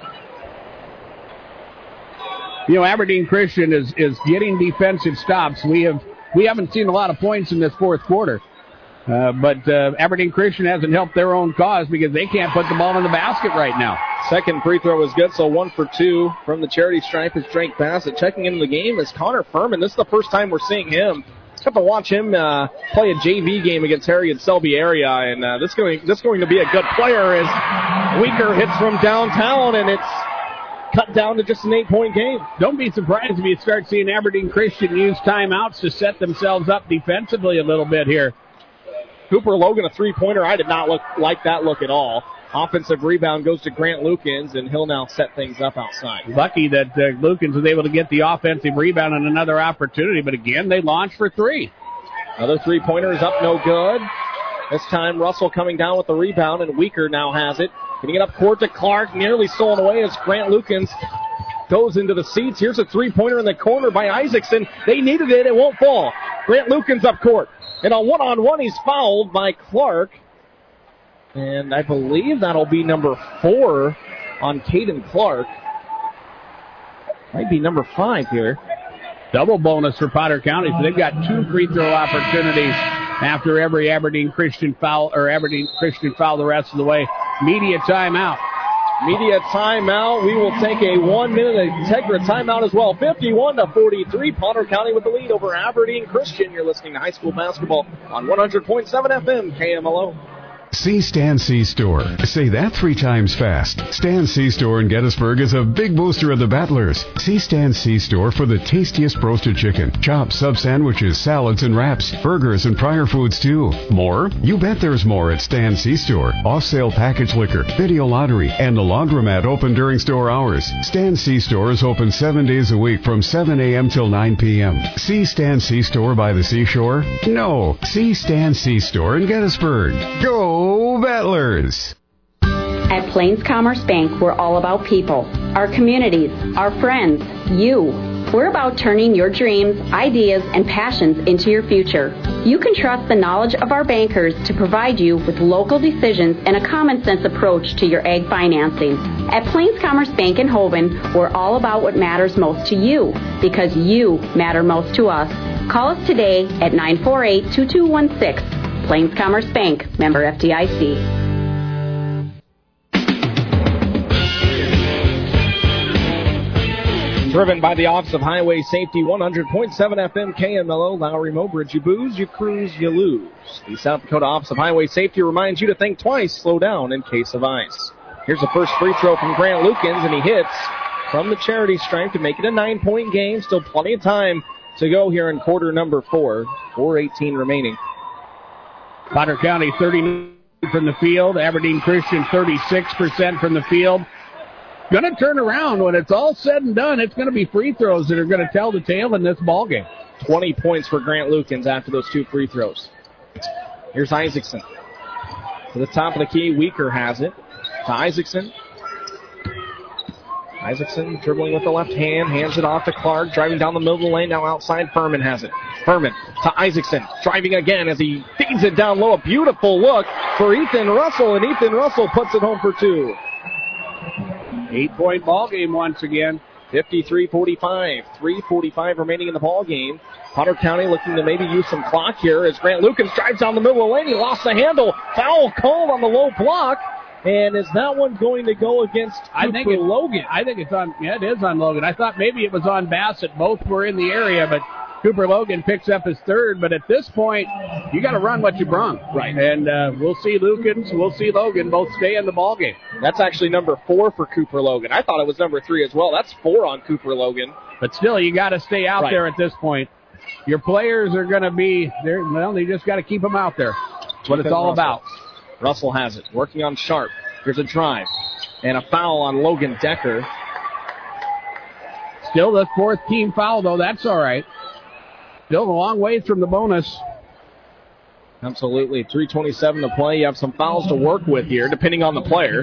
You know, Aberdeen Christian is is getting defensive stops. We have. We haven't seen a lot of points in this fourth quarter. Uh, but uh, Aberdeen Christian hasn't helped their own cause because they can't put the ball in the basket right now. Second free throw was good, so one for two from the charity stripe is Drake Bassett. Checking into the game is Connor Furman. This is the first time we're seeing him. Have to watch him uh, play a J V game against Harriet Selby area, and uh, this is going this going to be a good player as Weaker hits from downtown, and it's cut down to just an eight-point game. Don't be surprised if you start seeing Aberdeen Christian use timeouts to set themselves up defensively a little bit here. Cooper Logan, a three-pointer. I did not look like that look at all. Offensive rebound goes to Grant Lukens, and he'll now set things up outside. Lucky that uh, Lukens was able to get the offensive rebound and another opportunity, but again, they launched for three. Another three-pointer is up, no good. This time, Russell coming down with the rebound, and Weaker now has it. Getting it up court to Clark, nearly stolen away as Grant Lukens goes into the seats. Here's a three-pointer in the corner by Isaacson. They needed it. It won't fall. Grant Lukens up court. And on one-on-one, he's fouled by Clark. And I believe that'll be number four on Caden Clark. Might be number five here. Double bonus for Potter County. So they've got two free throw opportunities after every Aberdeen Christian foul, or Aberdeen Christian foul the rest of the way. Media timeout. Media timeout. We will take a one-minute Integra timeout as well. fifty-one to forty-three. Potter County with the lead over Aberdeen Christian. You're listening to high school basketball on one hundred point seven F M K M L O. See Stan C Store. Say that three times fast. Stan C Store in Gettysburg is a big booster of the Battlers. See Stan C Store for the tastiest roasted chicken, chops, sub sandwiches, salads and wraps, burgers and prior foods too. More? You bet there's more at Stan C Store. Off-sale package liquor, video lottery, and the laundromat open during store hours. Stan C Store is open seven days a week from seven a.m. till nine p.m. See Stan C Store by the seashore? No. See Stan C Store in Gettysburg. Go Battlers! At Plains Commerce Bank, we're all about people, our communities, our friends, you. We're about turning your dreams, ideas, and passions into your future. You can trust the knowledge of our bankers to provide you with local decisions and a common sense approach to your ag financing. At Plains Commerce Bank in Hoven, we're all about what matters most to you, because you matter most to us. Call us today at nine four eight, two two one six. Plains Commerce Bank, member F D I C. Driven by the Office of Highway Safety, one hundred point seven F M K M L O, Lowry Mobridge. You booze, you cruise, you lose. The South Dakota Office of Highway Safety reminds you to think twice, slow down in case of ice. Here's the first free throw from Grant Lukens, and he hits from the charity stripe to make it a nine-point game. Still plenty of time to go here in quarter number four. four eighteen remaining. Potter County thirty from the field. Aberdeen Christian thirty-six percent from the field. Going to turn around when it's all said and done. It's going to be free throws that are going to tell the tale in this ball game. twenty points for Grant Lukens after those two free throws. Here's Isaacson. To the top of the key, Weaker has it. To Isaacson. Isaacson dribbling with the left hand, hands it off to Clark, driving down the middle of the lane. Now outside, Furman has it. Furman to Isaacson, driving again as he feeds it down low. A beautiful look for Ethan Russell, and Ethan Russell puts it home for two. Eight-point ball game once again. fifty-three forty-five. three forty-five remaining in the ball game. Potter County looking to maybe use some clock here as Grant Lukens drives down the middle of the lane. He lost the handle. Foul called on the low block. And is that one going to go against Cooper I think it, Logan? I think it's on, yeah, it is on Logan. I thought maybe it was on Bassett. Both were in the area, but Cooper Logan picks up his third. But at this point, you got to run what you brung. Right. And uh, we'll see Lukens, we'll see Logan both stay in the ball game. That's actually number four for Cooper Logan. I thought it was number three as well. That's four on Cooper Logan. But still, you got to stay out right there at this point. Your players are going to be there. Well, they just got to keep them out there. That's what it's all Russell. about. Russell has it, working on Sharp. Here's a drive and a foul on Logan Decker. Still the fourth team foul, though. That's all right. Still a long way from the bonus. Absolutely. three twenty-seven to play. You have some fouls to work with here, depending on the player.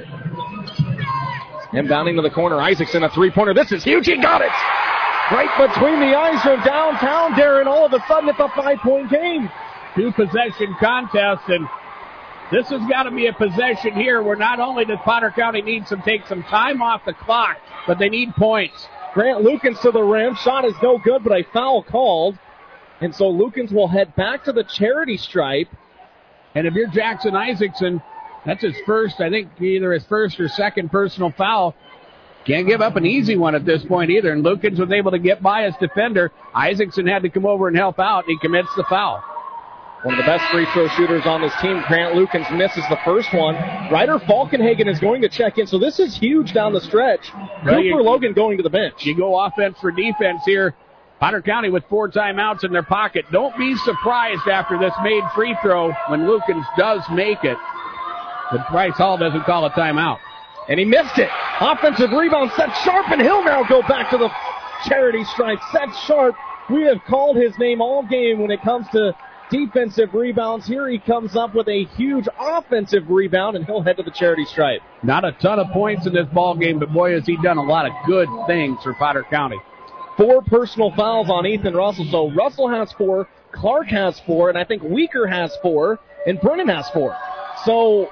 Inbounding to the corner. Isaacson, a three-pointer. This is huge. He got it. Right between the eyes from downtown, Darren. All of a sudden, it's a five-point game. Two-possession contest, and this has got to be a possession here where not only does Potter County need to take some time off the clock, but they need points. Grant Lukens to the rim. Shot is no good, but a foul called. And so Lukens will head back to the charity stripe. And if you're Jackson Isaacson, that's his first, I think either his first or second personal foul. Can't give up an easy one at this point either. And Lukens was able to get by his defender. Isaacson had to come over and help out, and he commits the foul. One of the best free throw shooters on this team. Grant Lukens misses the first one. Ryder Falkenhagen is going to check in, so this is huge down the stretch. Well, Cooper you, Logan going to the bench. You go offense for defense here. Potter County with four timeouts in their pocket. Don't be surprised after this made free throw when Lukens does make it. But Bryce Hall doesn't call a timeout. And he missed it. Offensive rebound, Seth Sharp, and he'll now go back to the charity stripe. Seth Sharp, we have called his name all game when it comes to defensive rebounds. Here he comes up with a huge offensive rebound, and he'll head to the charity stripe. Not a ton of points in this ball game, but boy, has he done a lot of good things for Potter County. Four personal fouls on Ethan Russell. So Russell has four, Clark has four, and I think Weaker has four, and Brennan has four. So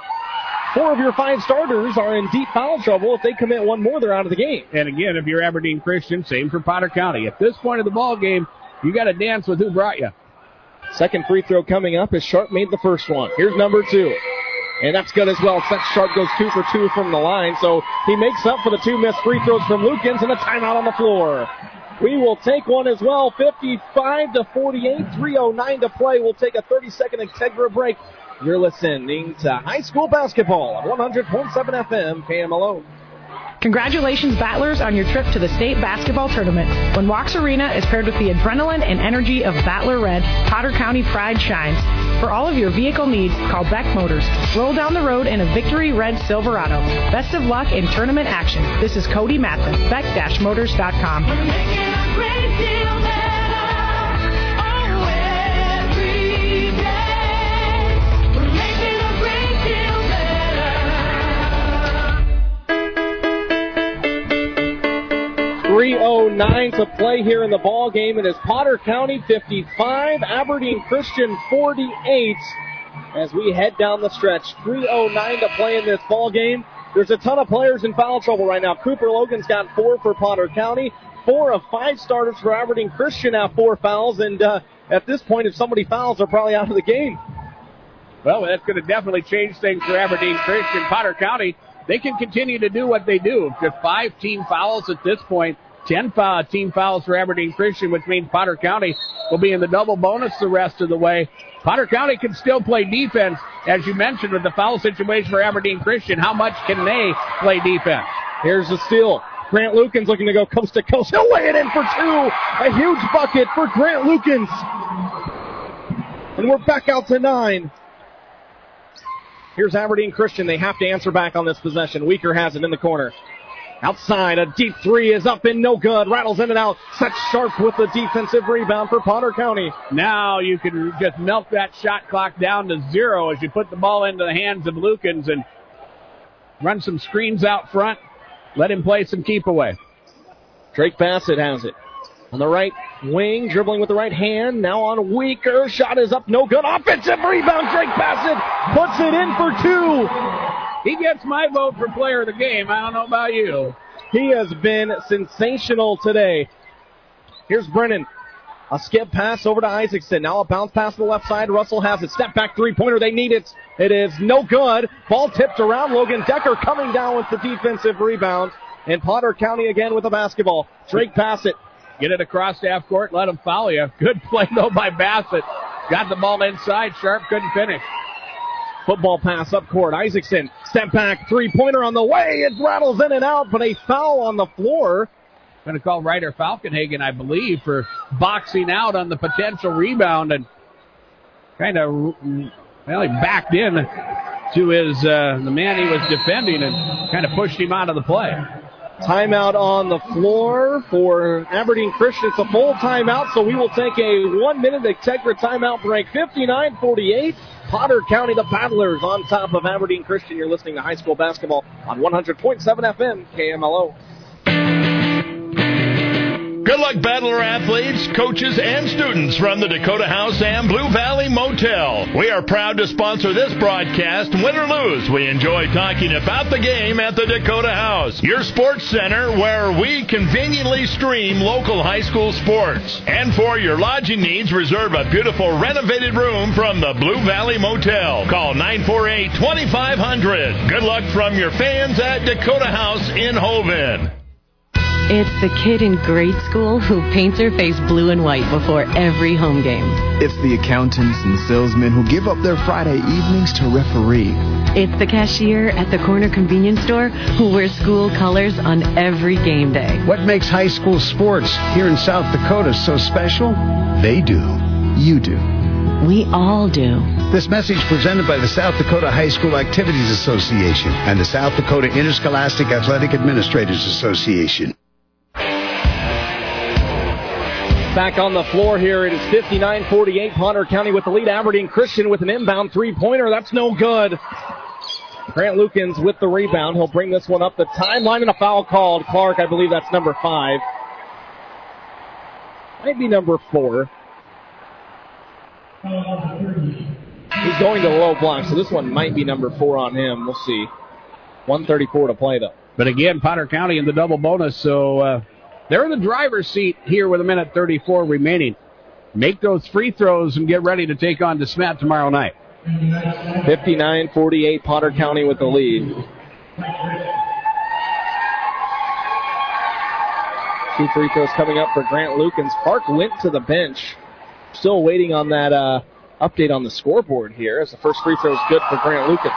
four of your five starters are in deep foul trouble. If they commit one more, they're out of the game. And again, if you're Aberdeen Christian, same for Potter County. At this point of the ball game, you got to dance with who brought you. Second free throw coming up as Sharp made the first one. Here's number two. And that's good as well. Seth Sharp goes two for two from the line. So he makes up for the two missed free throws from Lukens, and a timeout on the floor. We will take one as well. fifty-five to forty-eight. three oh nine to play. We'll take a thirty-second Integra break. You're listening to high school basketball on one hundred point seven F M K M L O. Congratulations, Battlers, on your trip to the state basketball tournament. When Walks Arena is paired with the adrenaline and energy of Battler Red, Potter County pride shines. For all of your vehicle needs, call Beck Motors. Roll down the road in a Victory Red Silverado. Best of luck in tournament action. This is Cody Matson, beck dash motors dot com. three oh nine to play here in the ball game. It is Potter County fifty-five, Aberdeen Christian forty-eight. As we head down the stretch, three oh nine to play in this ball game. There's a ton of players in foul trouble right now. Cooper Logan's got four for Potter County. Four of five starters for Aberdeen Christian have four fouls, and uh, at this point, if somebody fouls, they're probably out of the game. Well, that's going to definitely change things for Aberdeen Christian. Potter County, they can continue to do what they do. Just five team fouls at this point. Ten foul, team fouls for Aberdeen Christian, which means Potter County will be in the double bonus the rest of the way. Potter County can still play defense, as you mentioned, with the foul situation for Aberdeen Christian. How much can they play defense? Here's the steal. Grant Lukens looking to go coast to coast. He'll lay it in for two. A huge bucket for Grant Lukens. And we're back out to nine. Here's Aberdeen Christian. They have to answer back on this possession. Weaker has it in the corner. Outside, a deep three is up and no good. Rattles in and out. Set Sharp with the defensive rebound for Potter County. Now you can just melt that shot clock down to zero as you put the ball into the hands of Lukens and run some screens out front. Let him play some keep away. Drake Bassett has it. On the right wing, dribbling with the right hand. Now on Weaker. Shot is up, no good. Offensive rebound. Drake Bassett puts it in for two. He gets my vote for player of the game. I don't know about you. He has been sensational today. Here's Brennan. A skip pass over to Isaacson. Now a bounce pass to the left side. Russell has it. Step back three-pointer. They need it. It is no good. Ball tipped around. Logan Decker coming down with the defensive rebound. And Potter County again with the basketball. Drake Bassett. Get it across half court. Let him foul you. Good play, though, by Bassett. Got the ball inside. Sharp couldn't finish. Football pass up court. Isaacson, step back, three-pointer on the way. It rattles in and out, but a foul on the floor. Going to call Ryder Falkenhagen, I believe, for boxing out on the potential rebound and kind of, well, he backed in to his uh, the man he was defending and kind of pushed him out of the play. Timeout on the floor for Aberdeen Christian. It's a full timeout, so we will take a one-minute Integra timeout break. fifty-nine forty-eight. Potter County, the Battlers, on top of Aberdeen Christian. You're listening to high school basketball on one hundred point seven F M K M L O. Good luck, Battler athletes, coaches, and students from the Dakota House and Blue Valley Motel. We are proud to sponsor this broadcast. Win or lose, we enjoy talking about the game at the Dakota House, your sports center where we conveniently stream local high school sports. And for your lodging needs, reserve a beautiful renovated room from the Blue Valley Motel. Call nine four eight, two five zero zero. Good luck from your fans at Dakota House in Hovind. It's the kid in grade school who paints her face blue and white before every home game. It's the accountants and salesmen who give up their Friday evenings to referee. It's the cashier at the corner convenience store who wears school colors on every game day. What makes high school sports here in South Dakota so special? They do. You do. We all do. This message presented by the South Dakota High School Activities Association and the South Dakota Interscholastic Athletic Administrators Association. Back on the floor here, it is fifty-nine forty-eight. Potter County with the lead. Aberdeen Christian with an inbound three-pointer. That's no good. Grant Lukens with the rebound. He'll bring this one up the timeline, and a foul called. Clark, I believe that's number five. Might be number four. He's going to the low block, so this one might be number four on him. We'll see. one thirty-four to play, though. But again, Potter County in the double bonus, so uh, they're in the driver's seat here with a minute thirty-four remaining. Make those free throws and get ready to take on DeSmet tomorrow night. fifty-nine forty-eight, Potter County with the lead. Two free throws coming up for Grant Lukens. Park went to the bench. Still waiting on that uh, update on the scoreboard here as the first free throw is good for Grant Lukens.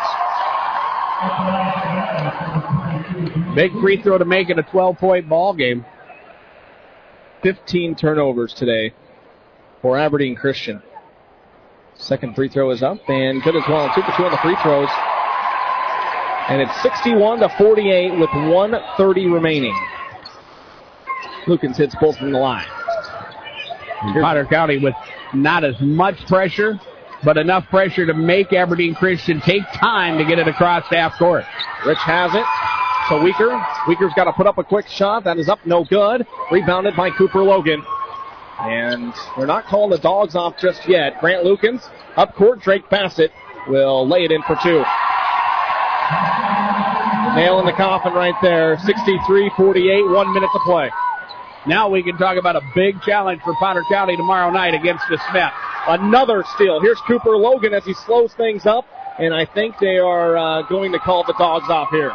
Big free throw to make it a twelve-point ball game. fifteen turnovers today for Aberdeen Christian. Second free throw is up and good as well. Two for two on the free throws. And it's sixty-one to forty-eight with one thirty remaining. Lukens hits both from the line. Potter County with not as much pressure, but enough pressure to make Aberdeen Christian take time to get it across half court. Rich has it. So Weaker. Weaker's got to put up a quick shot. That is up, no good. Rebounded by Cooper Logan. And they're not calling the dogs off just yet. Grant Lukens up court. Drake Bassett will lay it in for two. Nail in the coffin right there. sixty-three forty-eight, one minute to play. Now we can talk about a big challenge for Potter County tomorrow night against De Smet. Another steal. Here's Cooper Logan as he slows things up, and I think they are uh, going to call the dogs off here.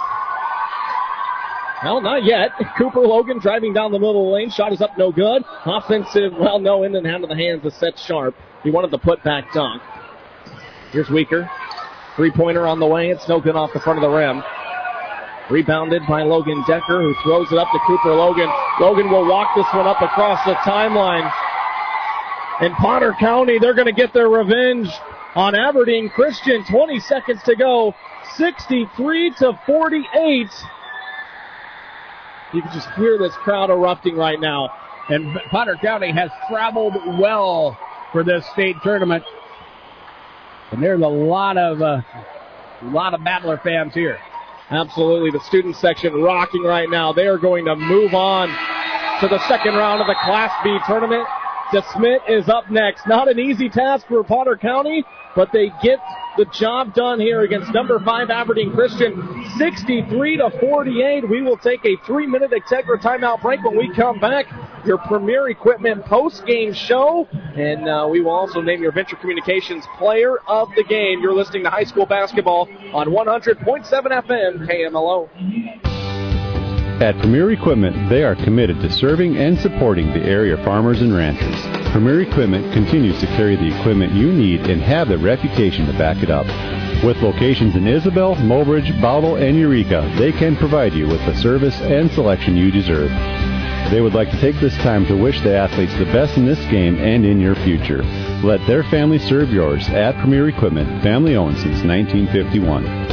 Well, not yet. Cooper Logan driving down the middle of the lane. Shot is up, no good. Offensive, well, no, in and out of the hands of Seth Sharp. He wanted the put-back dunk. Here's Weaker. Three-pointer on the way. It's no good off the front of the rim. Rebounded by Logan Decker, who throws it up to Cooper Logan. Logan will walk this one up across the timeline. And Potter County, they're going to get their revenge on Aberdeen Christian. twenty seconds to go. sixty-three to forty-eight. You can just hear this crowd erupting right now. And Potter County has traveled well for this state tournament. And there's a lot of uh, a lot of Battler fans here. Absolutely. The student section rocking right now. They are going to move on to the second round of the Class B tournament. De Smet is up next. Not an easy task for Potter County, but they get the job done here against number five Aberdeen Christian. sixty-three to forty-eight. We will take a three-minute Integra timeout break. When we come back, your Premier Equipment post-game show, and uh, we will also name your Venture Communications player of the game. You're listening to high school basketball on one hundred point seven F M K M L O. At Premier Equipment, they are committed to serving and supporting the area farmers and ranchers. Premier Equipment continues to carry the equipment you need and have the reputation to back it up. With locations in Isabel, Mobridge, Bowdle, and Eureka, they can provide you with the service and selection you deserve. They would like to take this time to wish the athletes the best in this game and in your future. Let their family serve yours at Premier Equipment, family owned since nineteen fifty-one.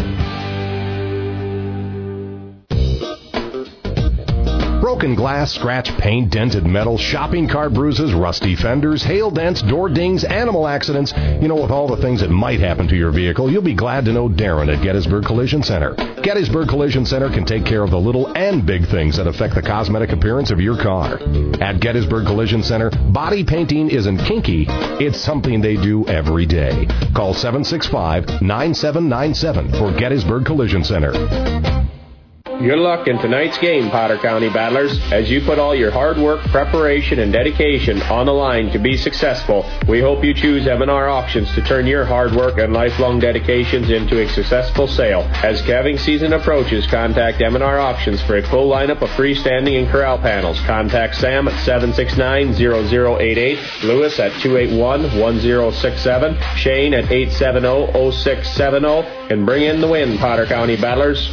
Broken glass, scratch, paint, dented metal, shopping cart bruises, rusty fenders, hail dents, door dings, animal accidents. You know, with all the things that might happen to your vehicle, you'll be glad to know Darren at Gettysburg Collision Center. Gettysburg Collision Center can take care of the little and big things that affect the cosmetic appearance of your car. At Gettysburg Collision Center, body painting isn't kinky, it's something they do every day. Call seven six five, nine seven nine seven for Gettysburg Collision Center. Good luck in tonight's game, Potter County Battlers. As you put all your hard work, preparation, and dedication on the line to be successful, we hope you choose M and R Auctions to turn your hard work and lifelong dedications into a successful sale. As calving season approaches, contact M and R Auctions for a full lineup of freestanding and corral panels. Contact Sam at seven six nine, zero zero eight eight, Lewis at two eight one, one zero six seven, Shane at eight seven zero, zero six seven zero, and bring in the win, Potter County Battlers.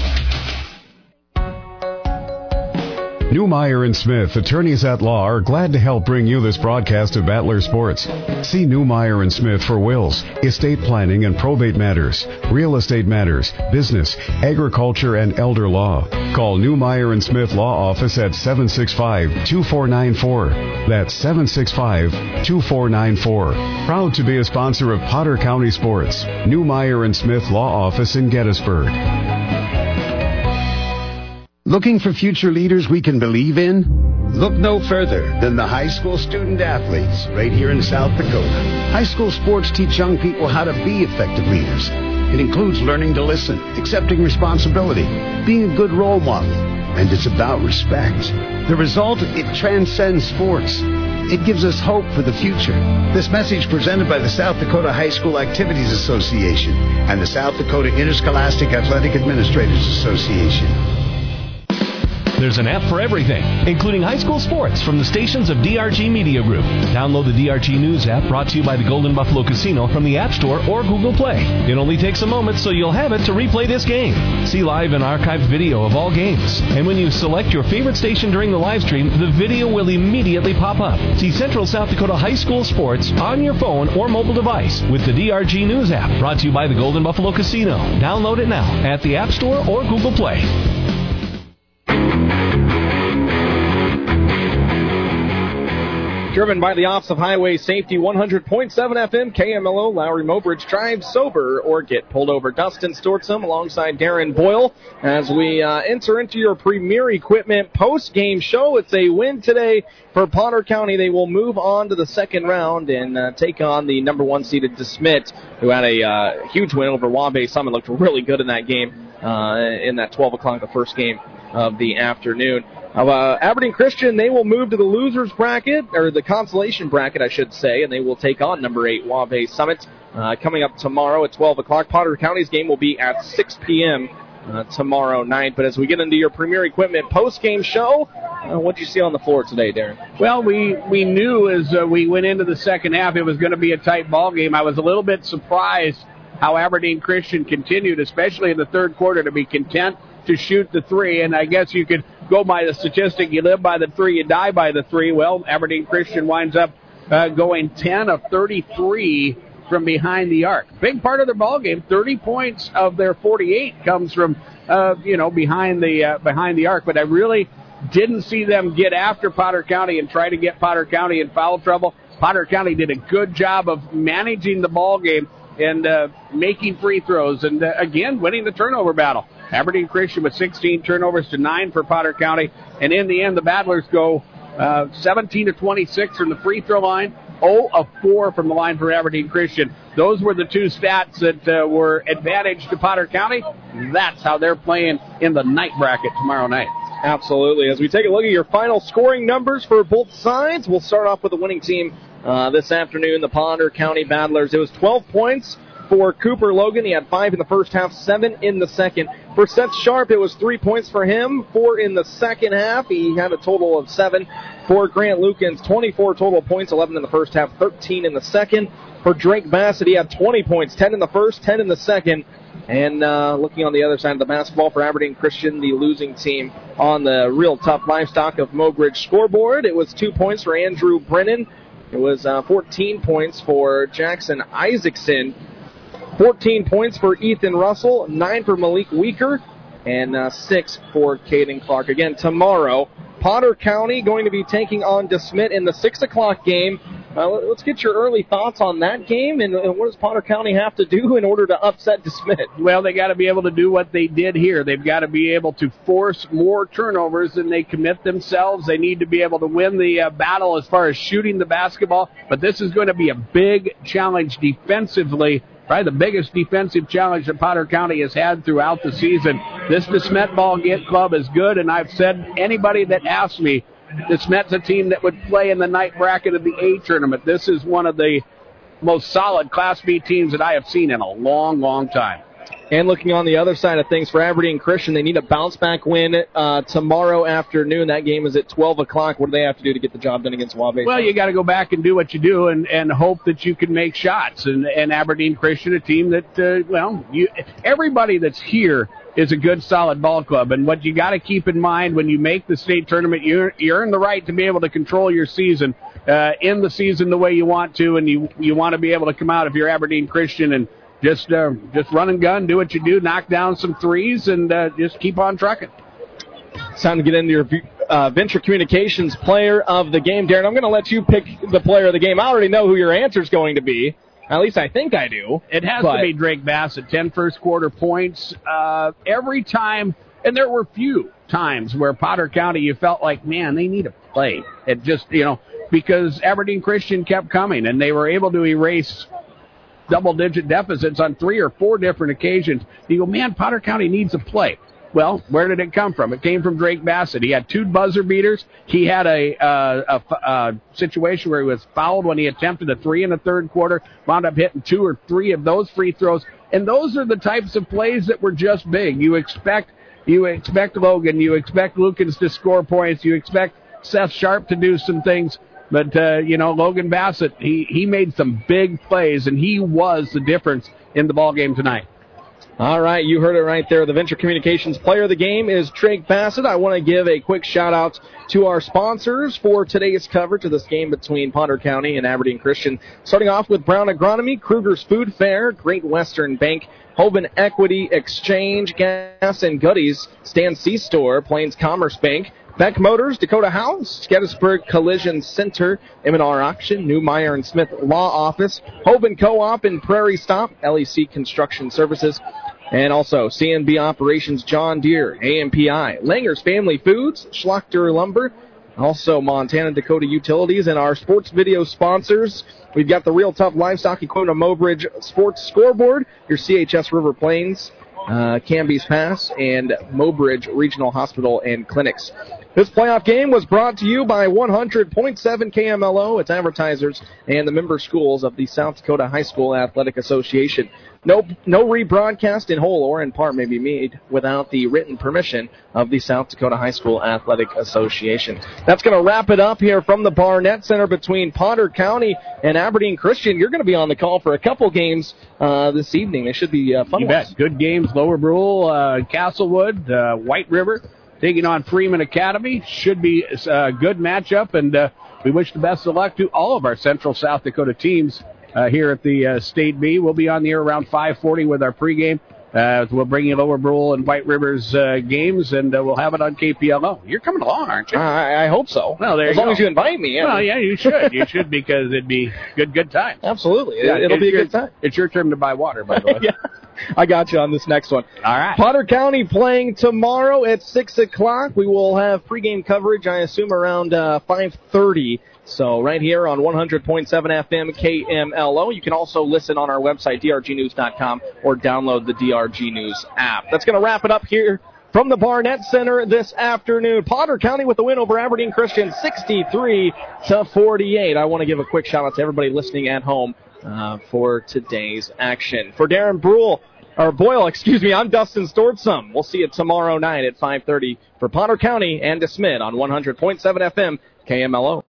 Newmeyer and Smith, attorneys at law, are glad to help bring you this broadcast of Battler Sports. See Newmeyer and Smith for wills, estate planning and probate matters, real estate matters, business, agriculture, and elder law. Call Newmeyer and Smith Law Office at seven six five, two four nine four. That's seven six five, two four nine four. Proud to be a sponsor of Potter County Sports. Newmeyer and Smith Law Office in Gettysburg. Looking for future leaders we can believe in? Look no further than the high school student athletes right here in South Dakota. High school sports teach young people how to be effective leaders. It includes learning to listen, accepting responsibility, being a good role model, and it's about respect. The result, it transcends sports. It gives us hope for the future. This message presented by the South Dakota High School Activities Association and the South Dakota Interscholastic Athletic Administrators Association. There's an app for everything, including high school sports from the stations of D R G Media Group. Download the D R G News app, brought to you by the Golden Buffalo Casino, from the App Store or Google Play. It only takes a moment, so you'll have it to replay this game. See live and archived video of all games. And when you select your favorite station during the live stream, the video will immediately pop up. See Central South Dakota high school sports on your phone or mobile device with the D R G News app, brought to you by the Golden Buffalo Casino. Download it now at the App Store or Google Play. Driven by the Office of Highway Safety, one hundred point seven F M, K M L O, Lowry Mobridge. Drive sober or get pulled over. Dustin Stortzum alongside Darren Boyle as we uh, enter into your Premier Equipment post-game show. It's a win today for Potter County. They will move on to the second round and uh, take on the number one seeded DeSmet, who had a uh, huge win over Wabash Summit. Looked really good in that game, uh, in that twelve o'clock, the first game of the afternoon. Uh, Aberdeen Christian, they will move to the losers bracket, or the consolation bracket, I should say, and they will take on number eight Wabash Summit uh, coming up tomorrow at twelve o'clock. Potter County's game will be at six p.m. Uh, tomorrow night. But as we get into your Premier Equipment post-game show, uh, what did you see on the floor today, Darren? Well, we, we knew as uh, we went into the second half it was going to be a tight ball game. I was a little bit surprised how Aberdeen Christian continued, especially in the third quarter, to be content to shoot the three, and I guess you could go by the statistic, you live by the three, you die by the three. Well, Aberdeen Christian winds up uh, going ten of thirty-three from behind the arc. Big part of their ball game, thirty points of their forty-eight comes from, uh, you know, behind the uh, behind the arc, but I really didn't see them get after Potter County and try to get Potter County in foul trouble. Potter County did a good job of managing the ball game and uh, making free throws and, uh, again, winning the turnover battle. Aberdeen Christian with sixteen turnovers to nine for Potter County. And in the end, the Battlers go uh, seventeen to twenty-six from the free throw line, zero of four from the line for Aberdeen Christian. Those were the two stats that uh, were advantage to Potter County. That's how they're playing in the night bracket tomorrow night. Absolutely. As we take a look at your final scoring numbers for both sides, we'll start off with the winning team uh, this afternoon, the Potter County Battlers. It was twelve points for Cooper Logan. He had five in the first half, seven in the second. For Seth Sharp, it was three points for him, four in the second half. He had a total of seven. For Grant Lukens, twenty-four total points, eleven in the first half, thirteen in the second. For Drake Bassett, he had twenty points, ten in the first, ten in the second. And uh, looking on the other side of the basketball for Aberdeen Christian, the losing team on the real tough livestock of Mobridge scoreboard, it was two points for Andrew Brennan. It was uh, fourteen points for Jackson Isaacson. fourteen points for Ethan Russell, nine for Malik Weaker, and uh, six for Caden Clark. Again, tomorrow, Potter County going to be taking on DeSmet in the six o'clock game. Uh, let's get your early thoughts on that game, and, and what does Potter County have to do in order to upset DeSmet? Well, they got to be able to do what they did here. They've got to be able to force more turnovers than they commit themselves. They need to be able to win the uh, battle as far as shooting the basketball, but this is going to be a big challenge defensively. Probably the biggest defensive challenge that Potter County has had throughout the season. This DeSmet ball get club is good, and I've said anybody that asks me, DeSmet's a team that would play in the night bracket of the A tournament. This is one of the most solid Class B teams that I have seen in a long, long time. And looking on the other side of things for Aberdeen Christian, they need a bounce-back win uh, tomorrow afternoon. That game is at twelve o'clock. What do they have to do to get the job done against Wabash? Well, you got to go back and do what you do and, and hope that you can make shots. And, and Aberdeen Christian, a team that, uh, well, you, everybody that's here is a good, solid ball club. And what you got to keep in mind when you make the state tournament, you, you earn the right to be able to control your season, uh, in the season the way you want to, and you, you want to be able to come out if you're Aberdeen Christian and Just uh, just run and gun, do what you do, knock down some threes, and uh, just keep on trucking. It's time to get into your uh, Venture Communications player of the game. Darren, I'm going to let you pick the player of the game. I already know who your answer is going to be. At least I think I do. It has but... to be Drake Bassett, ten first quarter points. Uh, every time, and there were few times where Potter County you felt like, man, they need a play. It just, you know, because Aberdeen Christian kept coming, and they were able to erase double-digit deficits on three or four different occasions. You go, man, Potter County needs a play. Well, where did it come from? It came from Drake Bassett. He had two buzzer beaters. He had a, uh, a, a situation where he was fouled when he attempted a three in the third quarter, wound up hitting two or three of those free throws. And those are the types of plays that were just big. You expect you expect Logan, you expect Lukens to score points, you expect Seth Sharp to do some things. But, uh, you know, Logan Bassett, he, he made some big plays, and he was the difference in the ballgame tonight. All right, you heard it right there. The Venture Communications player of the game is Drake Bassett. I want to give a quick shout-out to our sponsors for today's coverage of this game between Potter County and Aberdeen Christian. Starting off with Brown Agronomy, Kruger's Food Fair, Great Western Bank, Hoban Equity Exchange, Gas and Goodies, Stan C-Store, Plains Commerce Bank, Beck Motors, Dakota House, Gettysburg Collision Center, M and R Auction, New Meyer and Smith Law Office, Hoban Co-op and Prairie Stop, L E C Construction Services, and also C N B Operations John Deere, A M P I, Langer's Family Foods, Schlachter Lumber, also Montana Dakota Utilities, and our sports video sponsors. We've got the Real Tough Livestock Equipment of Mobridge Sports Scoreboard, your C H S River Plains, uh, Camby's Pass, and Mobridge Regional Hospital and Clinics. This playoff game was brought to you by one hundred point seven K M L O, its advertisers, and the member schools of the South Dakota High School Athletic Association. No, no rebroadcast in whole or in part may be made without the written permission of the South Dakota High School Athletic Association. That's going to wrap it up here from the Barnett Center between Potter County and Aberdeen Christian. You're going to be on the call for a couple games uh, this evening. They should be uh, fun You ones. bet. Good games. Lower Brule, uh, Castlewood, uh, White River taking on Freeman Academy. Should be a good matchup, and uh, we wish the best of luck to all of our Central South Dakota teams uh, here at the uh, State B. We'll be on the air around five forty with our pregame. Uh, we'll bring you Lower Brule and White River's uh, games, and uh, we'll have it on K P L O. You're coming along, aren't you? Uh, I, I hope so. Well, there as you long go. as you invite me. Yeah. Well, yeah, you should. You should, because it'd be good, good time. Absolutely. Yeah, It'll be a your, good time. It's your turn to buy water, by the way. Yeah. I got you on this next one. All right. Potter County playing tomorrow at six o'clock. We will have pregame coverage, I assume, around uh, five thirty. So right here on one hundred point seven F M K M L O. You can also listen on our website, D R G news dot com, or download the D R G News app. That's going to wrap it up here from the Barnett Center this afternoon. Potter County with the win over Aberdeen Christian, sixty-three to forty-eight. I want to give a quick shout out to everybody listening at home uh, for today's action. For Darren Brule, or Boyle, excuse me, I'm Dustin Stortzum. We'll see you tomorrow night at five thirty for Potter County and DeSmit on one hundred point seven F M K M L O.